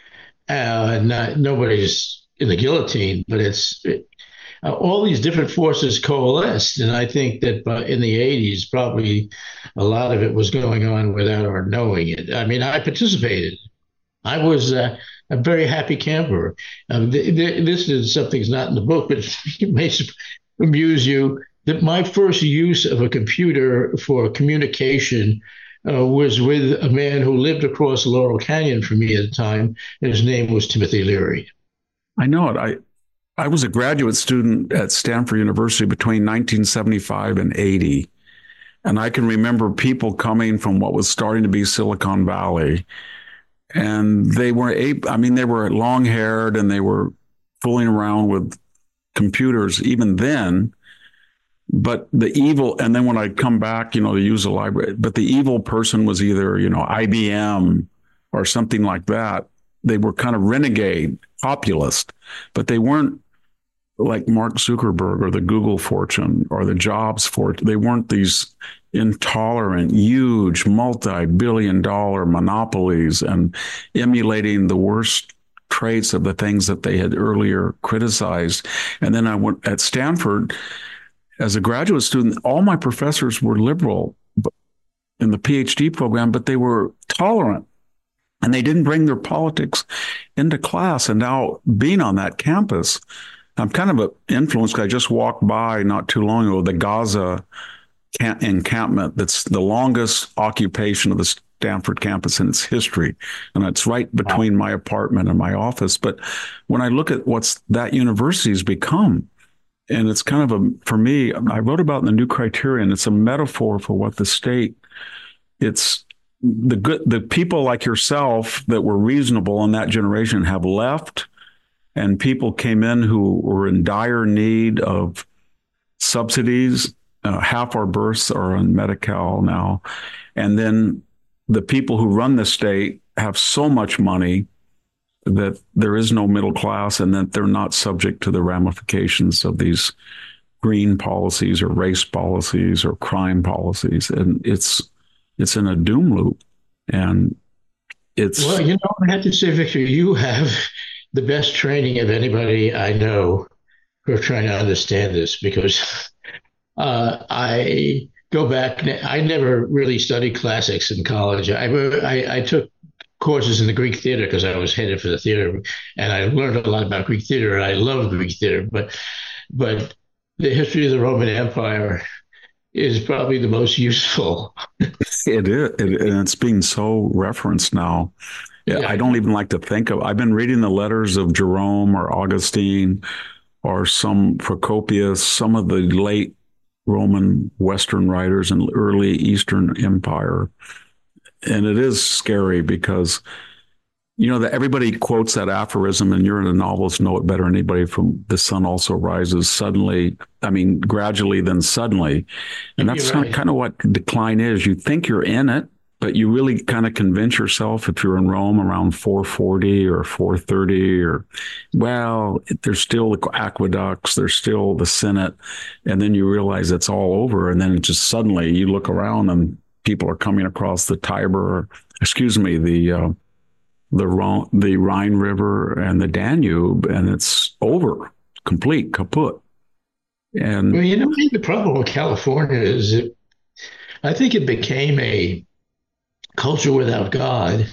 Uh, not, nobody's in the guillotine, but it's it, Uh, all these different forces coalesced. And I think that uh, in the eighties, probably a lot of it was going on without our knowing it. I mean, I participated. I was uh, a very happy camper. Um, th- th- this is something that's not in the book, but it may amuse you that my first use of a computer for communication uh, was with a man who lived across Laurel Canyon from me at the time. And his name was Timothy Leary. I know it. I I was a graduate student at Stanford University between nineteen seventy-five and eighty. And I can remember people coming from what was starting to be Silicon Valley. And they were, I mean, they were long haired and they were fooling around with computers even then. But the evil, and then when I come back, you know, to use a library, but the evil person was either, you know, I B M or something like that. They were kind of renegade, populist, but they weren't like Mark Zuckerberg or the Google fortune or the Jobs fortune. They weren't these intolerant, huge, multi-billion dollar monopolies and emulating the worst traits of the things that they had earlier criticized. And then I went at Stanford as a graduate student, all my professors were liberal in the PhD program, but they were tolerant. And they didn't bring their politics into class. And now being on that campus, I'm kind of influenced. I just walked by not too long ago, the Gaza camp- encampment. That's the longest occupation of the Stanford campus in its history. And it's right between my apartment and my office. But when I look at what's that university's become, and it's kind of a, for me, I wrote about in the New Criterion, it's a metaphor for what the state, it's, the good, the people like yourself that were reasonable in that generation have left, and people came in who were in dire need of subsidies. Uh, half our births are on Medi-Cal now. And then the people who run the state have so much money that there is no middle class, and that they're not subject to the ramifications of these green policies or race policies or crime policies. And it's, It's in a doom loop. And it's Well, you know, I have to say, Victor, you have the best training of anybody I know who are trying to understand this because uh, I go back. I never really studied classics in college. I, I, I took courses in the Greek theater because I was headed for the theater, and I learned a lot about Greek theater, and I love Greek theater. But, but the history of the Roman Empire is probably the most useful. it is, it, and it's being so referenced now. Yeah, I don't even like to think of. I've been reading the letters of Jerome or Augustine or some Procopius, some of the late Roman Western writers and early Eastern Empire. And it is scary because, you know, that everybody quotes that aphorism, and you're a novelist, know it better than anybody, from the sun also rises suddenly. I mean, gradually, then suddenly. And that's You're kind, right. of, kind of what decline is. You think you're in it, but you really kind of convince yourself if you're in Rome around four forty or four thirty or, well, there's still the aqueducts, there's still the Senate. And then you realize it's all over. And then it just suddenly you look around and people are coming across the Tiber, excuse me, the, uh, the Rhine, the Rhine River and the Danube, and it's over, complete, kaput. And Well, you know, the problem with California is that I think it became a culture without God.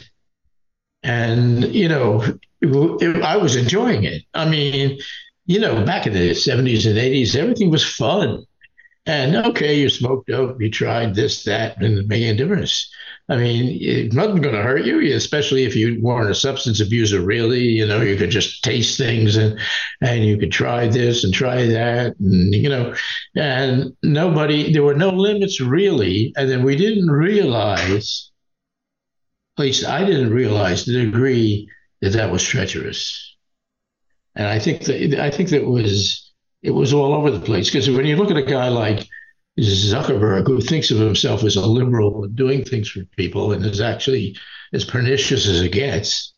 And, you know, it, it, I was enjoying it. I mean, you know, back in the seventies and eighties, everything was fun. And okay, you smoked dope, you tried this, that, and it made a difference. I mean, it, nothing's going to hurt you, especially if you weren't a substance abuser, really. You know, you could just taste things and and you could try this and try that. And, you know, and nobody, there were no limits really. And then we didn't realize, at least I didn't realize the degree that that was treacherous. And I think that, I think that was, it was all over the place. Because when you look at a guy like Zuckerberg, who thinks of himself as a liberal and doing things for people and is actually as pernicious as it gets,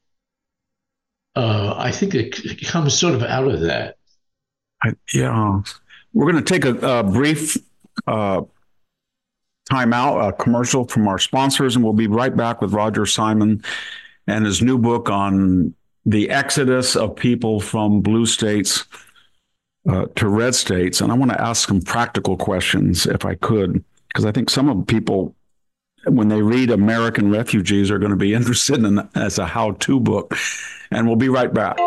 uh, I think it comes sort of out of that. I, yeah, we're going to take a, a brief uh, time out, a commercial from our sponsors, and we'll be right back with Roger Simon and his new book on the exodus of people from blue states Uh, to red states. And I want to ask some practical questions, if I could, because I think some of the people, when they read American Refugees, are going to be interested in as a how-to book. And we'll be right back.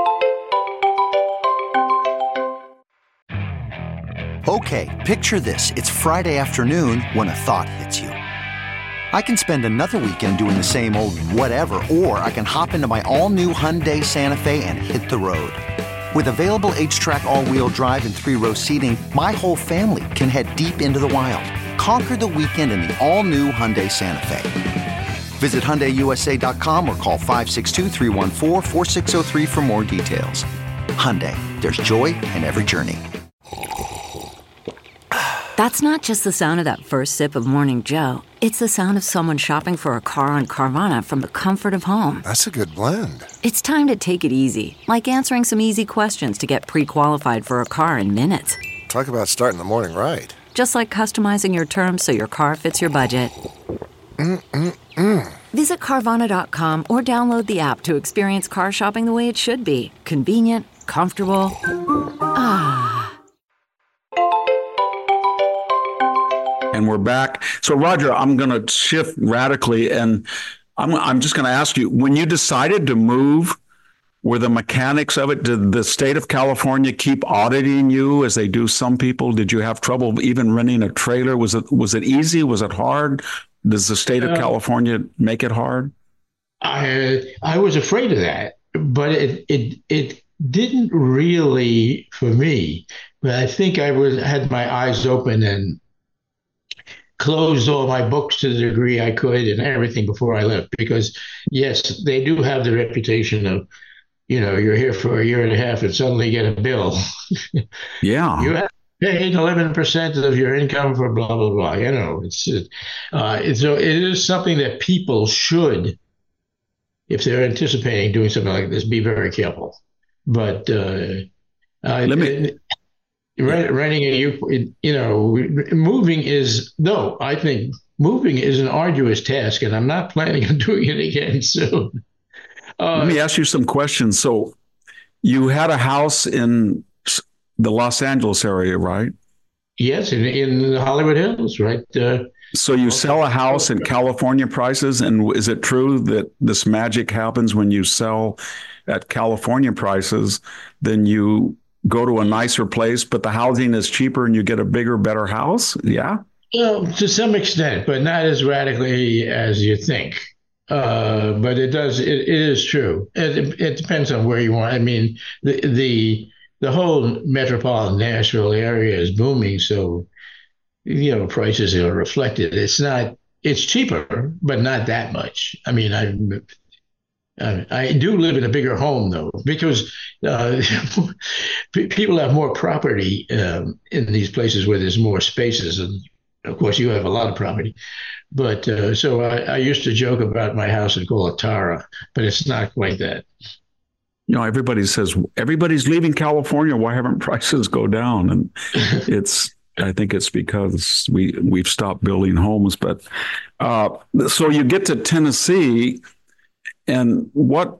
Okay, picture this. It's Friday afternoon when a thought hits you. I can spend another weekend doing the same old whatever, or I can hop into my all-new Hyundai Santa Fe and hit the road. With available H-Track all-wheel drive and three-row seating, my whole family can head deep into the wild. Conquer the weekend in the all-new Hyundai Santa Fe. Visit Hyundai U S A dot com or call five six two, three one four, four six zero three for more details. Hyundai, there's joy in every journey. That's not just the sound of that first sip of Morning Joe. It's the sound of someone shopping for a car on Carvana from the comfort of home. That's a good blend. It's time to take it easy, like answering some easy questions to get pre-qualified for a car in minutes. Talk about starting the morning right. Just like customizing your terms so your car fits your budget. Mm-mm-mm. Visit Carvana dot com or download the app to experience car shopping the way it should be. Convenient, comfortable. Ah. And we're back. So, Roger, I'm going to shift radically, and I'm, I'm just going to ask you, when you decided to move, were the mechanics of it, did the state of California keep auditing you as they do some people? Did you have trouble even renting a trailer? Was it was it easy? Was it hard? Does the state of Uh, California make it hard? I I was afraid of that, but it it it didn't really for me. But I think I was had my eyes open and closed all my books to the degree I could and everything before I left. Because yes, they do have the reputation of, you know, you're here for a year and a half and suddenly get a bill. Yeah. You have paid eleven percent of your income for blah, blah, blah. You know, it's, uh, it's, it is something that people should, if they're anticipating doing something like this, be very careful. But uh, uh, Let me- rent, renting a, you, you know, moving is, no, I think moving is an arduous task, and I'm not planning on doing it again soon. Uh, Let me ask you some questions. So you had a house in the Los Angeles area, right? Yes, in, in the Hollywood Hills, right? Uh, so you sell a house in California prices, and is it true that this magic happens when you sell at California prices, then you go to a nicer place, but the housing is cheaper and you get a bigger, better house? Yeah? Well, to some extent, but not as radically as you think. Uh, but it does, it, it is true. It, it depends on where you want. I mean, the, the, the whole metropolitan Nashville area is booming. So, you know, prices are reflected. It's not, it's cheaper, but not that much. I mean, I, I, I do live in a bigger home though, because uh, people have more property um, in these places where there's more spaces. And of course, you have a lot of property. But uh, so I, I used to joke about my house and call it Tara, but it's not quite that. You know, everybody says everybody's leaving California. Why haven't prices go down? And it's, I think it's because we we've stopped building homes. But uh, so you get to Tennessee, and what?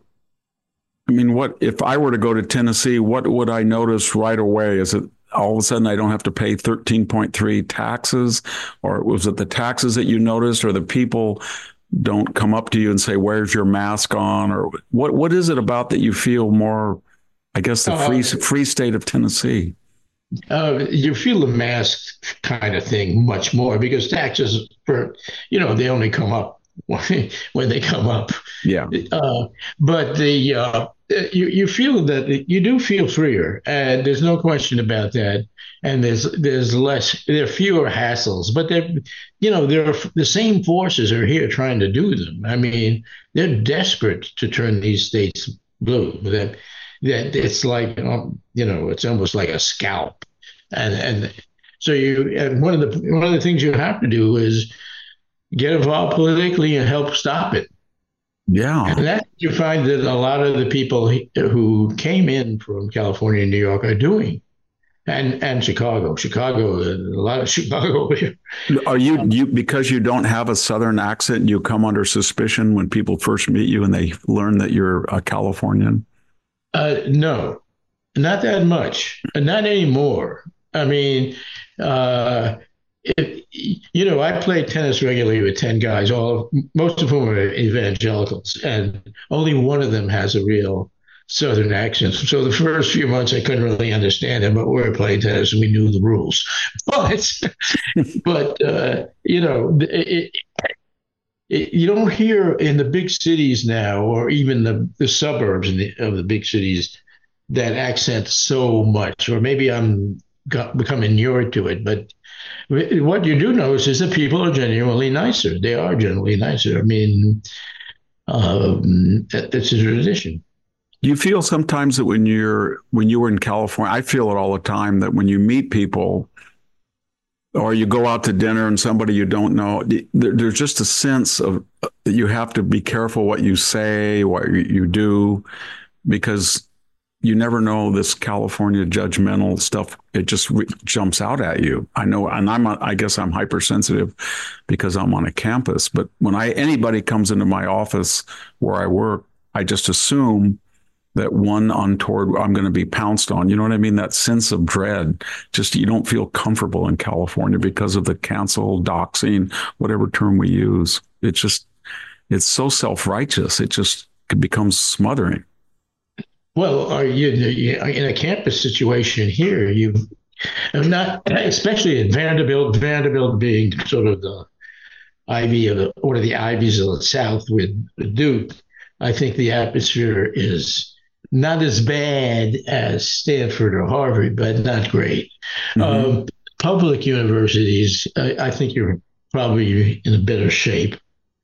I mean, what if I were to go to Tennessee? What would I notice right away? Is it all of a sudden I don't have to pay thirteen point three taxes, or was it the taxes that you noticed, or the people don't come up to you and say, "Where's your mask on?" Or what? What is it about that you feel more? I guess the free uh, free state of Tennessee. Uh, you feel the mask kind of thing much more because taxes, for you know, they only come up when they come up. Yeah. Uh, but the uh, you you feel that you do feel freer, and there's no question about that. And there's there's less, there are fewer hassles, but they're, you know, they're the same forces are here trying to do them. I mean, they're desperate to turn these states blue. That that it's like, um, you know, it's almost like a scalp, and and so you and one of the one of the things you have to do is get involved politically and help stop it. Yeah. And that you find that a lot of the people who came in from California and New York are doing. And and Chicago, Chicago, a lot of Chicago here. Are you you because you don't have a Southern accent, you come under suspicion when people first meet you and they learn that you're a Californian? Uh, no, not that much, not anymore. I mean, uh, it, you know, I play tennis regularly with ten guys, all most of whom are evangelicals, and only one of them has a real Southern accent. So the first few months I couldn't really understand it, but we were playing tennis and we knew the rules. But, but uh, you know, it, it, you don't hear in the big cities now, or even the, the suburbs of the, of the big cities, that accent so much. Or maybe I'm got, becoming inured to it. But what you do notice is that people are genuinely nicer. They are generally nicer. I mean, um, that, that's a tradition. Do you feel sometimes that when you're when you were in California, I feel it all the time, that when you meet people or you go out to dinner and somebody you don't know, there, there's just a sense of that you have to be careful what you say, what you do, because you never know this California judgmental stuff. It just re- jumps out at you. I know, and I'm I guess I'm hypersensitive because I'm on a campus. But when I anybody comes into my office where I work, I just assume that one untoward, I'm going to be pounced on. You know what I mean? That sense of dread, just you don't feel comfortable in California because of the cancel, doxing, whatever term we use. It's just, it's so self-righteous. It just becomes smothering. Well, are you in a campus situation here? You, I'm not, especially at Vanderbilt, Vanderbilt being sort of the Ivy of the, one of the Ivies of the South with Duke. I think the atmosphere is not as bad as Stanford or Harvard, but not great. Mm-hmm. Um, public universities, I, I think you're probably in a better shape.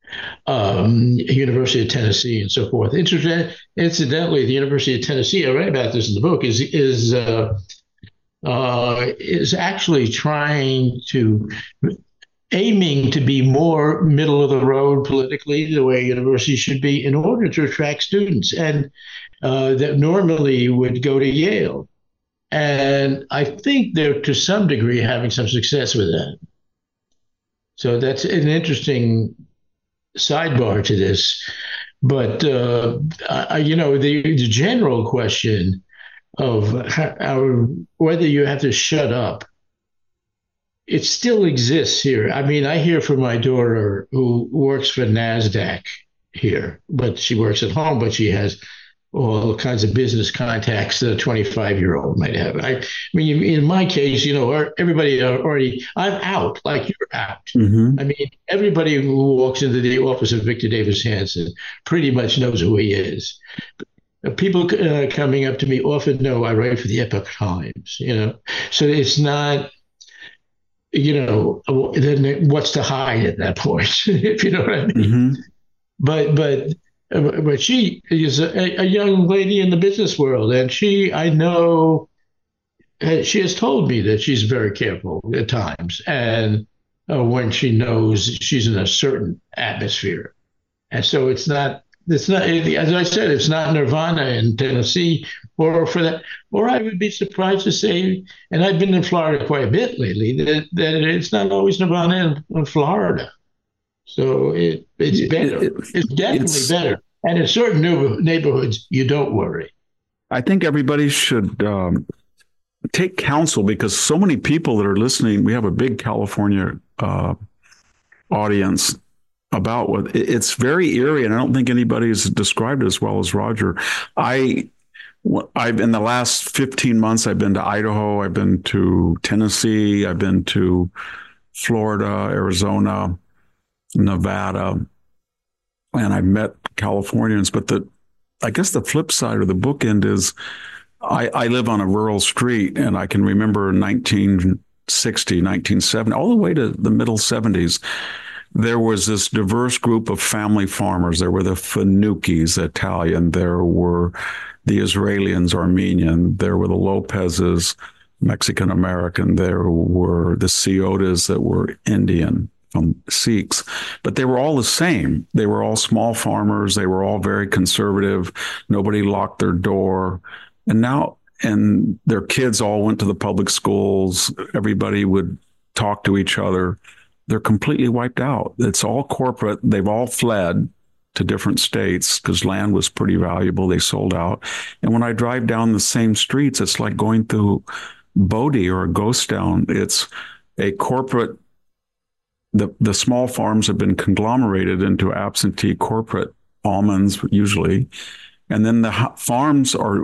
Um, University of Tennessee and so forth. Incident- incidentally, the University of Tennessee, I write about this in the book, is is uh, uh, is actually trying to aiming to be more middle of the road politically, the way universities should be, in order to attract students, and uh, that normally would go to Yale. And I think they're to some degree having some success with that. So that's an interesting sidebar to this. But, uh, I, you know, the, the general question of how, whether you have to shut up, it still exists here. I mean, I hear from my daughter who works for NASDAQ here, but she works at home, but she has all kinds of business contacts that a twenty-five-year-old might have. I, I mean, in my case, you know, everybody already, I'm out, like you're out. Mm-hmm. I mean, everybody who walks into the office of Victor Davis Hanson pretty much knows who he is. People uh, coming up to me often know I write for the Epoch Times, you know, so it's not, you know, then what's to hide at that point, if you know what I mean? Mm-hmm. But, but, but she is a, a young lady in the business world, and she, I know, she has told me that she's very careful at times, and uh, when she knows she's in a certain atmosphere. And so it's not, it's not, as I said, it's not Nirvana in Tennessee, or for that, or I would be surprised to say, and I've been in Florida quite a bit lately, that, that it's not always Nirvana in, in Florida. So it, it's better. It, it, it's definitely it's, better. And in certain neighborhoods, you don't worry. I think everybody should um, take counsel, because so many people that are listening, we have a big California uh, audience about what it's very eerie. And I don't think anybody's described it as well as Roger. I, I've in the last fifteen months, I've been to Idaho, I've been to Tennessee, I've been to Florida, Arizona, Nevada, and I've met Californians. But the, I guess the flip side or the bookend is I, I live on a rural street, and I can remember nineteen sixty, nineteen seventy, all the way to the middle seventies. There was this diverse group of family farmers. There were the Fanukis, Italian. There were the Israelis, Armenian. There were the Lopezes, Mexican American. There were the Ciotas that were Indian, from Sikhs, but they were all the same. They were all small farmers. They were all very conservative. Nobody locked their door. And now, and their kids all went to the public schools. Everybody would talk to each other. They're completely wiped out. It's all corporate. They've all fled to different states because land was pretty valuable. They sold out. And when I drive down the same streets, it's like going through Bodie or a ghost town. It's a corporate, the, the small farms have been conglomerated into absentee corporate almonds, usually. And then the farms are,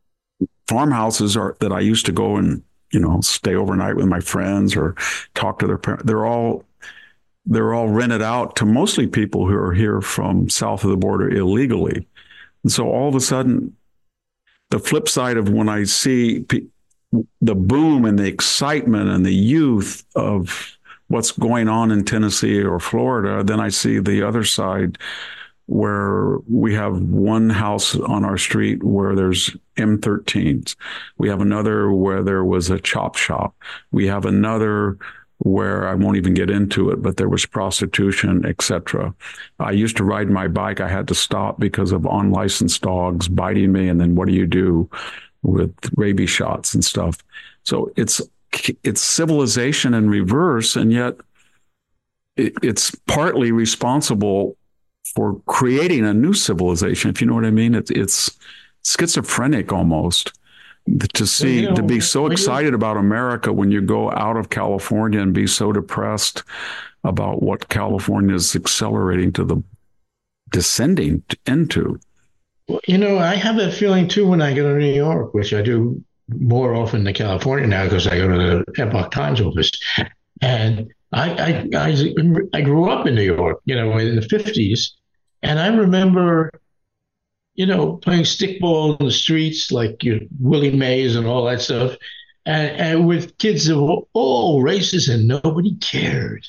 farmhouses are that I used to go and, you know, stay overnight with my friends or talk to their parents. They're all, they're all rented out to mostly people who are here from south of the border illegally. And so all of a sudden, the flip side of when I see pe- the boom and the excitement and the youth of what's going on in Tennessee or Florida, then I see the other side where we have one house on our street where there's M thirteens. We have another where there was a chop shop. We have another where I won't even get into it, but there was prostitution, et cetera. I used to ride my bike. I had to stop because of unlicensed dogs biting me. And then what do you do with rabies shots and stuff? So it's it's civilization in reverse, and yet it, it's partly responsible for creating a new civilization, if you know what I mean. It's, it's schizophrenic almost to see, you know, to be so excited about America when you go out of California and be so depressed about what California is accelerating to the descending into. Well, you know, I have that feeling too when I go to New York, which I do more often than California now because I go to the Epoch Times office. And I, I, I, I grew up in New York, you know, in the fifties. And I remember, you know, playing stickball in the streets like you know, Willie Mays and all that stuff, and, and with kids of all races, and nobody cared.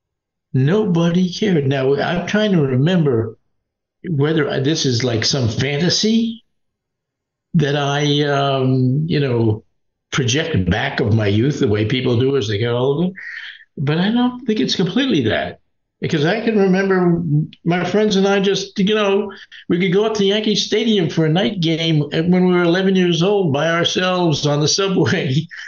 Nobody cared. Now, I'm trying to remember whether this is like some fantasy that I, um, you know, project back of my youth the way people do as they get older. But I don't think it's completely that. Because I can remember my friends and I just, you know, we could go up to Yankee Stadium for a night game when we were eleven years old by ourselves on the subway.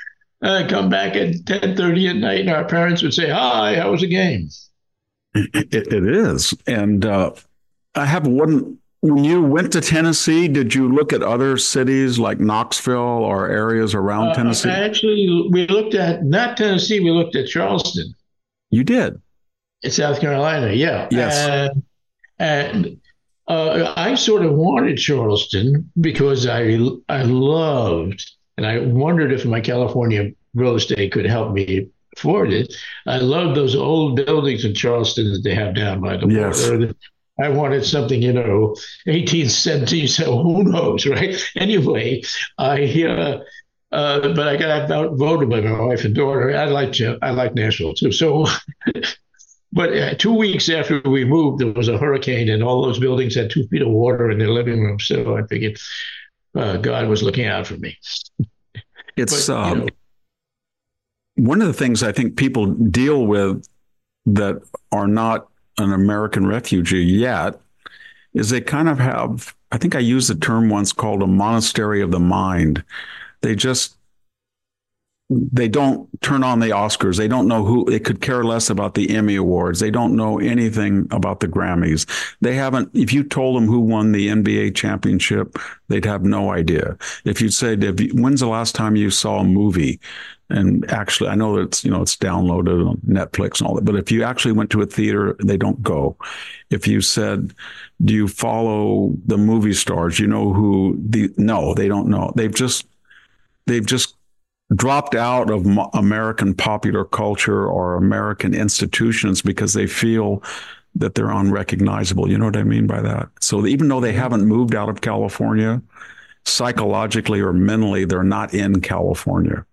I'd come back at ten thirty at night, and our parents would say, "Hi, how was the game?" It, it is. And uh, I have one. When you went to Tennessee, did you look at other cities like Knoxville or areas around Uh, Tennessee? actually, we looked at not Tennessee. We looked at Charleston You did. in South Carolina. Yeah. Yes. And, and uh, I sort of wanted Charleston because I I loved, and I wondered if my California real estate could help me afford it. I loved those old buildings in Charleston that they have down by the Yes. water. I wanted something, you know, eighteen seventeen, so who knows, right? Anyway, I, uh, uh, but I got outvoted by my wife and daughter. I like, I like Nashville too. So, but uh, two weeks after we moved, there was a hurricane and all those buildings had two feet of water in their living room. So I figured uh, God was looking out for me. It's But, you um, know, one of the things I think people deal with that are not an American refugee yet is they kind of have, I think I used the term once called a monastery of the mind. They just, they don't turn on the Oscars. They don't know who, they could care less about the Emmy Awards. They don't know anything about the Grammys. They haven't, if you told them who won the N B A championship, they'd have no idea. If you said, if you, when's the last time you saw a movie? And actually, I know that it's, you know, it's downloaded on Netflix and all that, but if you actually went to a theater, they don't go. If you said, do you follow the movie stars? You know who the, no, they don't know. They've just, they've just dropped out of American popular culture or American institutions because they feel that they're unrecognizable. You know what I mean by that? So even though they haven't moved out of California, psychologically or mentally, they're not in California.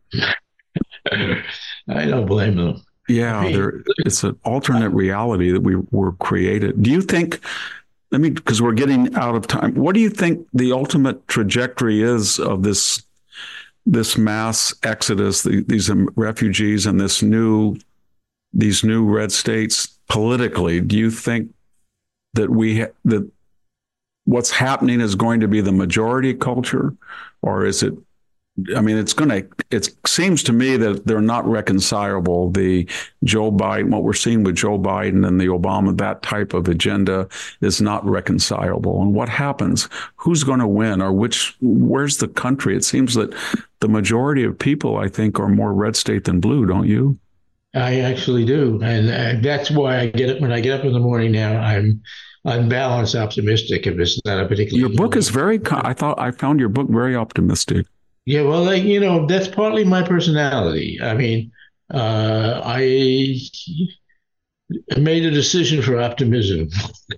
I don't blame them. Yeah, there, it's an alternate reality that we were created. Do you think, let me, because we're getting out of time, what do you think the ultimate trajectory is of this this mass exodus, the, these refugees and this new, these new red states politically? Do you think that we, ha- that what's happening is going to be the majority culture, or is it, I mean, it's going to, it seems to me that they're not reconcilable. The Joe Biden, what we're seeing with Joe Biden and the Obama, that type of agenda is not reconcilable. And what happens? Who's going to win, or which, where's the country? It seems that the majority of people, I think, are more red state than blue, don't you? I actually do. And uh, that's why I get up when I get up in the morning now, I'm on balance optimistic if it's not a particular. Your book is very, I thought, I found your book very optimistic. Yeah, well, like, you know, that's partly my personality. I mean, uh, I made a decision for optimism.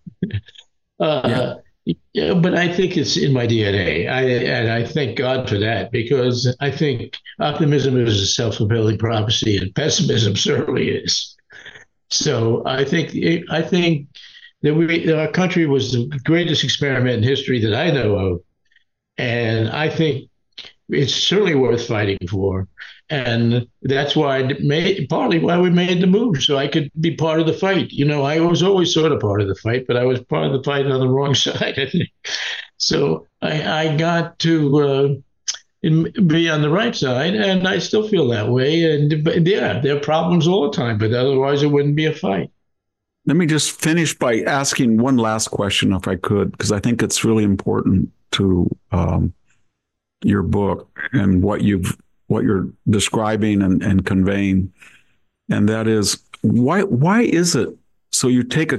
uh, yeah. Yeah, but I think it's in my D N A. I, and I thank God for that, because I think optimism is a self-fulfilling prophecy and pessimism certainly is. So I think I think that we that our country was the greatest experiment in history that I know of. And I think it's certainly worth fighting for. And that's why I made, partly why we made the move, so I could be part of the fight. You know, I was always sort of part of the fight, but I was part of the fight on the wrong side, I think. So I, I got to uh, in, be on the right side, and I still feel that way. And but yeah, there are problems all the time, but otherwise it wouldn't be a fight. Let me just finish by asking one last question, if I could, because I think it's really important to um, your book and what you've what you're describing and, and conveying. And that is, why why is it, so you take a,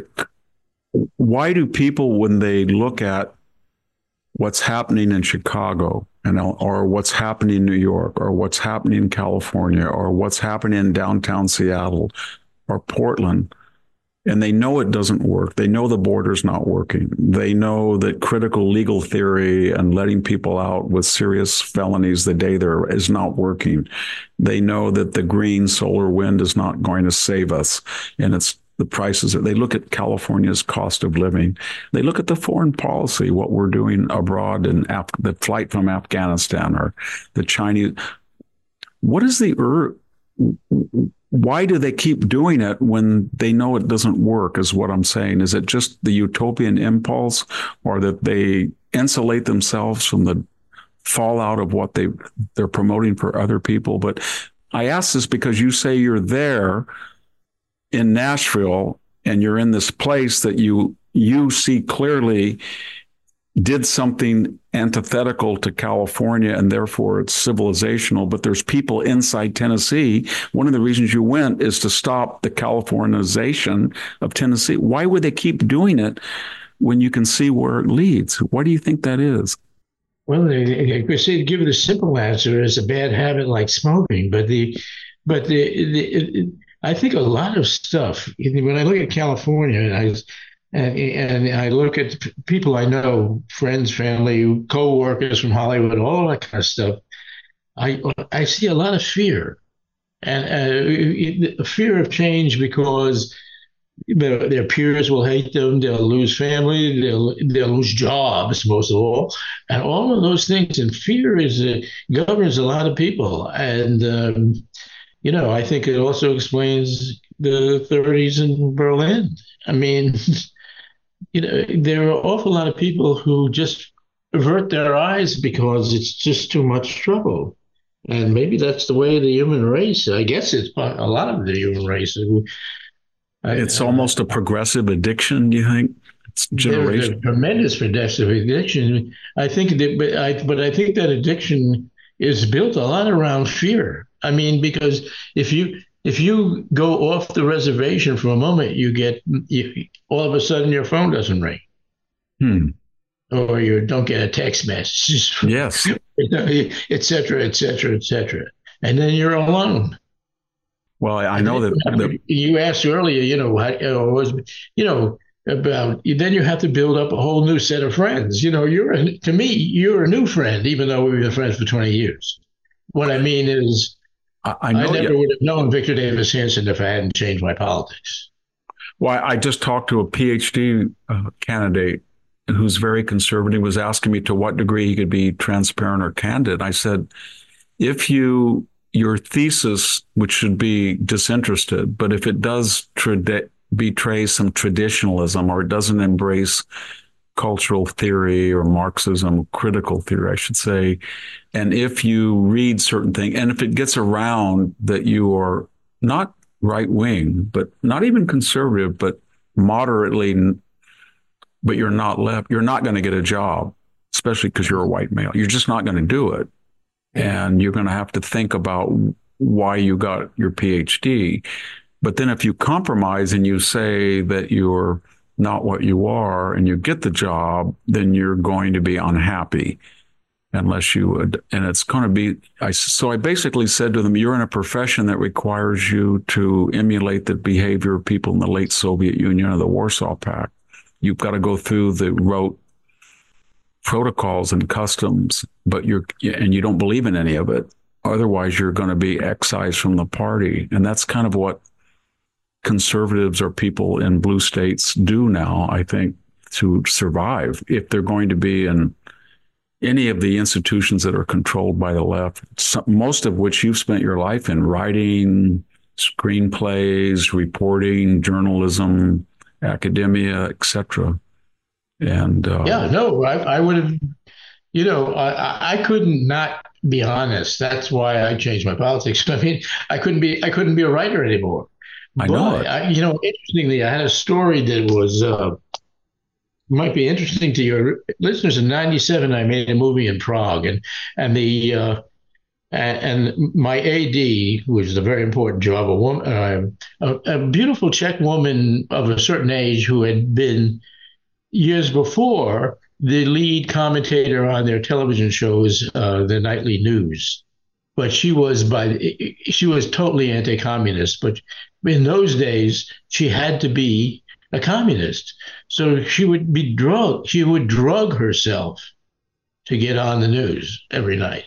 why do people, when they look at what's happening in Chicago and or what's happening in New York or what's happening in California or what's happening in downtown Seattle or Portland, and they know it doesn't work. They know the border's not working. They know that critical legal theory and letting people out with serious felonies the day there is not working. They know that the green solar wind is not going to save us. And it's the prices. They look at California's cost of living. They look at the foreign policy, what we're doing abroad, and Af- the flight from Afghanistan or the Chinese. What is the ur- Why do they keep doing it when they know it doesn't work, is what I'm saying. Is it just the utopian impulse, or that they insulate themselves from the fallout of what they, they're promoting for other people? But I ask this because you say you're there in Nashville and you're in this place that you you see clearly did something antithetical to California, and therefore it's civilizational. But there's people inside Tennessee. One of the reasons you went is to stop the Californization of Tennessee. Why would they keep doing it when you can see where it leads? Why do you think that is? Well, I could say, give it a simple answer: is a bad habit like smoking. But the, but the, the I think a lot of stuff. When I look at California, I. And, and I look at people I know, friends, family, co-workers from Hollywood, all that kind of stuff. I I see a lot of fear, and uh, fear of change because their, their peers will hate them, they'll lose family, they'll they'll lose jobs, most of all, and all of those things. And fear is uh, governs a lot of people, and um, you know, I think it also explains the thirties in Berlin. I mean. You know, there are an awful lot of people who just avert their eyes because it's just too much trouble. And maybe that's the way of the human race. I guess it's a lot of the human race. It's I, almost a progressive addiction, do you think? It's generation. There's a tremendous progressive addiction. I think that, but I, but I think that addiction is built a lot around fear. I mean, because if you If you go off the reservation for a moment, you get you, all of a sudden your phone doesn't ring, hmm. or you don't get a text message. Yes, et cetera, et cetera, et cetera, and then you're alone. Well, I know that the, you asked earlier, you know, what was, you know, about then you have to build up a whole new set of friends. You know, you're a, to me, you're a new friend, even though we've been friends for twenty years. What I mean is. I, know, I never yeah. would have known Victor Davis Hanson if I hadn't changed my politics. Well, I just talked to a PhD uh, candidate who's very conservative, was asking me to what degree he could be transparent or candid. I said, if you, your thesis, which should be disinterested, but if it does trad- betray some traditionalism or it doesn't embrace cultural theory or Marxism, critical theory, I should say. And if you read certain things, and if it gets around that you are not right wing, but not even conservative, but moderately, but you're not left, you're not going to get a job, especially because you're a white male. You're just not going to do it. And you're going to have to think about why you got your PhD. But then if you compromise and you say that you're not what you are and you get the job, then you're going to be unhappy unless you would. And it's going to be, I, so I basically said to them, you're in a profession that requires you to emulate the behavior of people in the late Soviet Union or the Warsaw Pact. You've got to go through the rote protocols and customs, but you're, and you don't believe in any of it. Otherwise, you're going to be excised from the party. And that's kind of what conservatives or people in blue states do now, I think, to survive. If they're going to be in any of the institutions that are controlled by the left, some, most of which you've spent your life in, writing, screenplays, reporting, journalism, academia, et cetera. And uh, yeah, no, I, I would have, you know, I, I couldn't not be honest. That's why I changed my politics. I mean, I couldn't be, I couldn't be a writer anymore. I know. But, I, you know, interestingly, I had a story that was uh, might be interesting to your listeners. In ninety-seven, I made a movie in Prague, and and the uh, and, and my A D, which is a very important job, a woman, uh, a, a beautiful Czech woman of a certain age who had been years before the lead commentator on their television shows, uh, the nightly news. But she was by she was totally anti-communist. But in those days, she had to be a communist. So she would be drugged. She would drug herself to get on the news every night,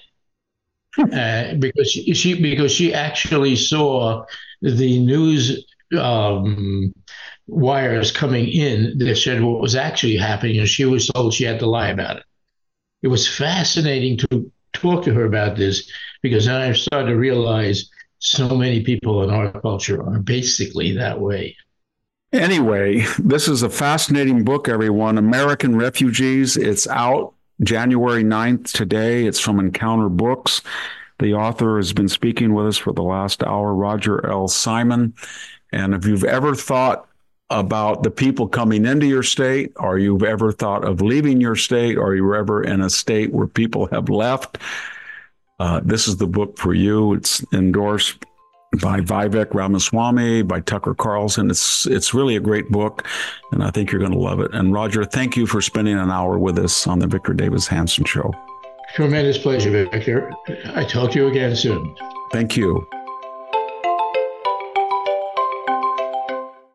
uh, because she, she because she actually saw the news um, wires coming in that said what was actually happening, and she was told she had to lie about it. It was fascinating to talk to her about this, because then I started to realize so many people in our culture are basically that way. Anyway, this is a fascinating book, everyone. American Refugees. It's out January ninth today. It's from Encounter Books. The author has been speaking with us for the last hour, Roger L. Simon. And if you've ever thought about the people coming into your state, or you've ever thought of leaving your state, or you're ever in a state where people have left, uh, this is the book for you. It's endorsed by Vivek Ramaswamy, by Tucker Carlson. It's it's really a great book, and I think you're going to love it. And Roger, thank you for spending an hour with us on the Victor Davis Hanson Show. Tremendous pleasure, Victor. I talk to you again soon. Thank you.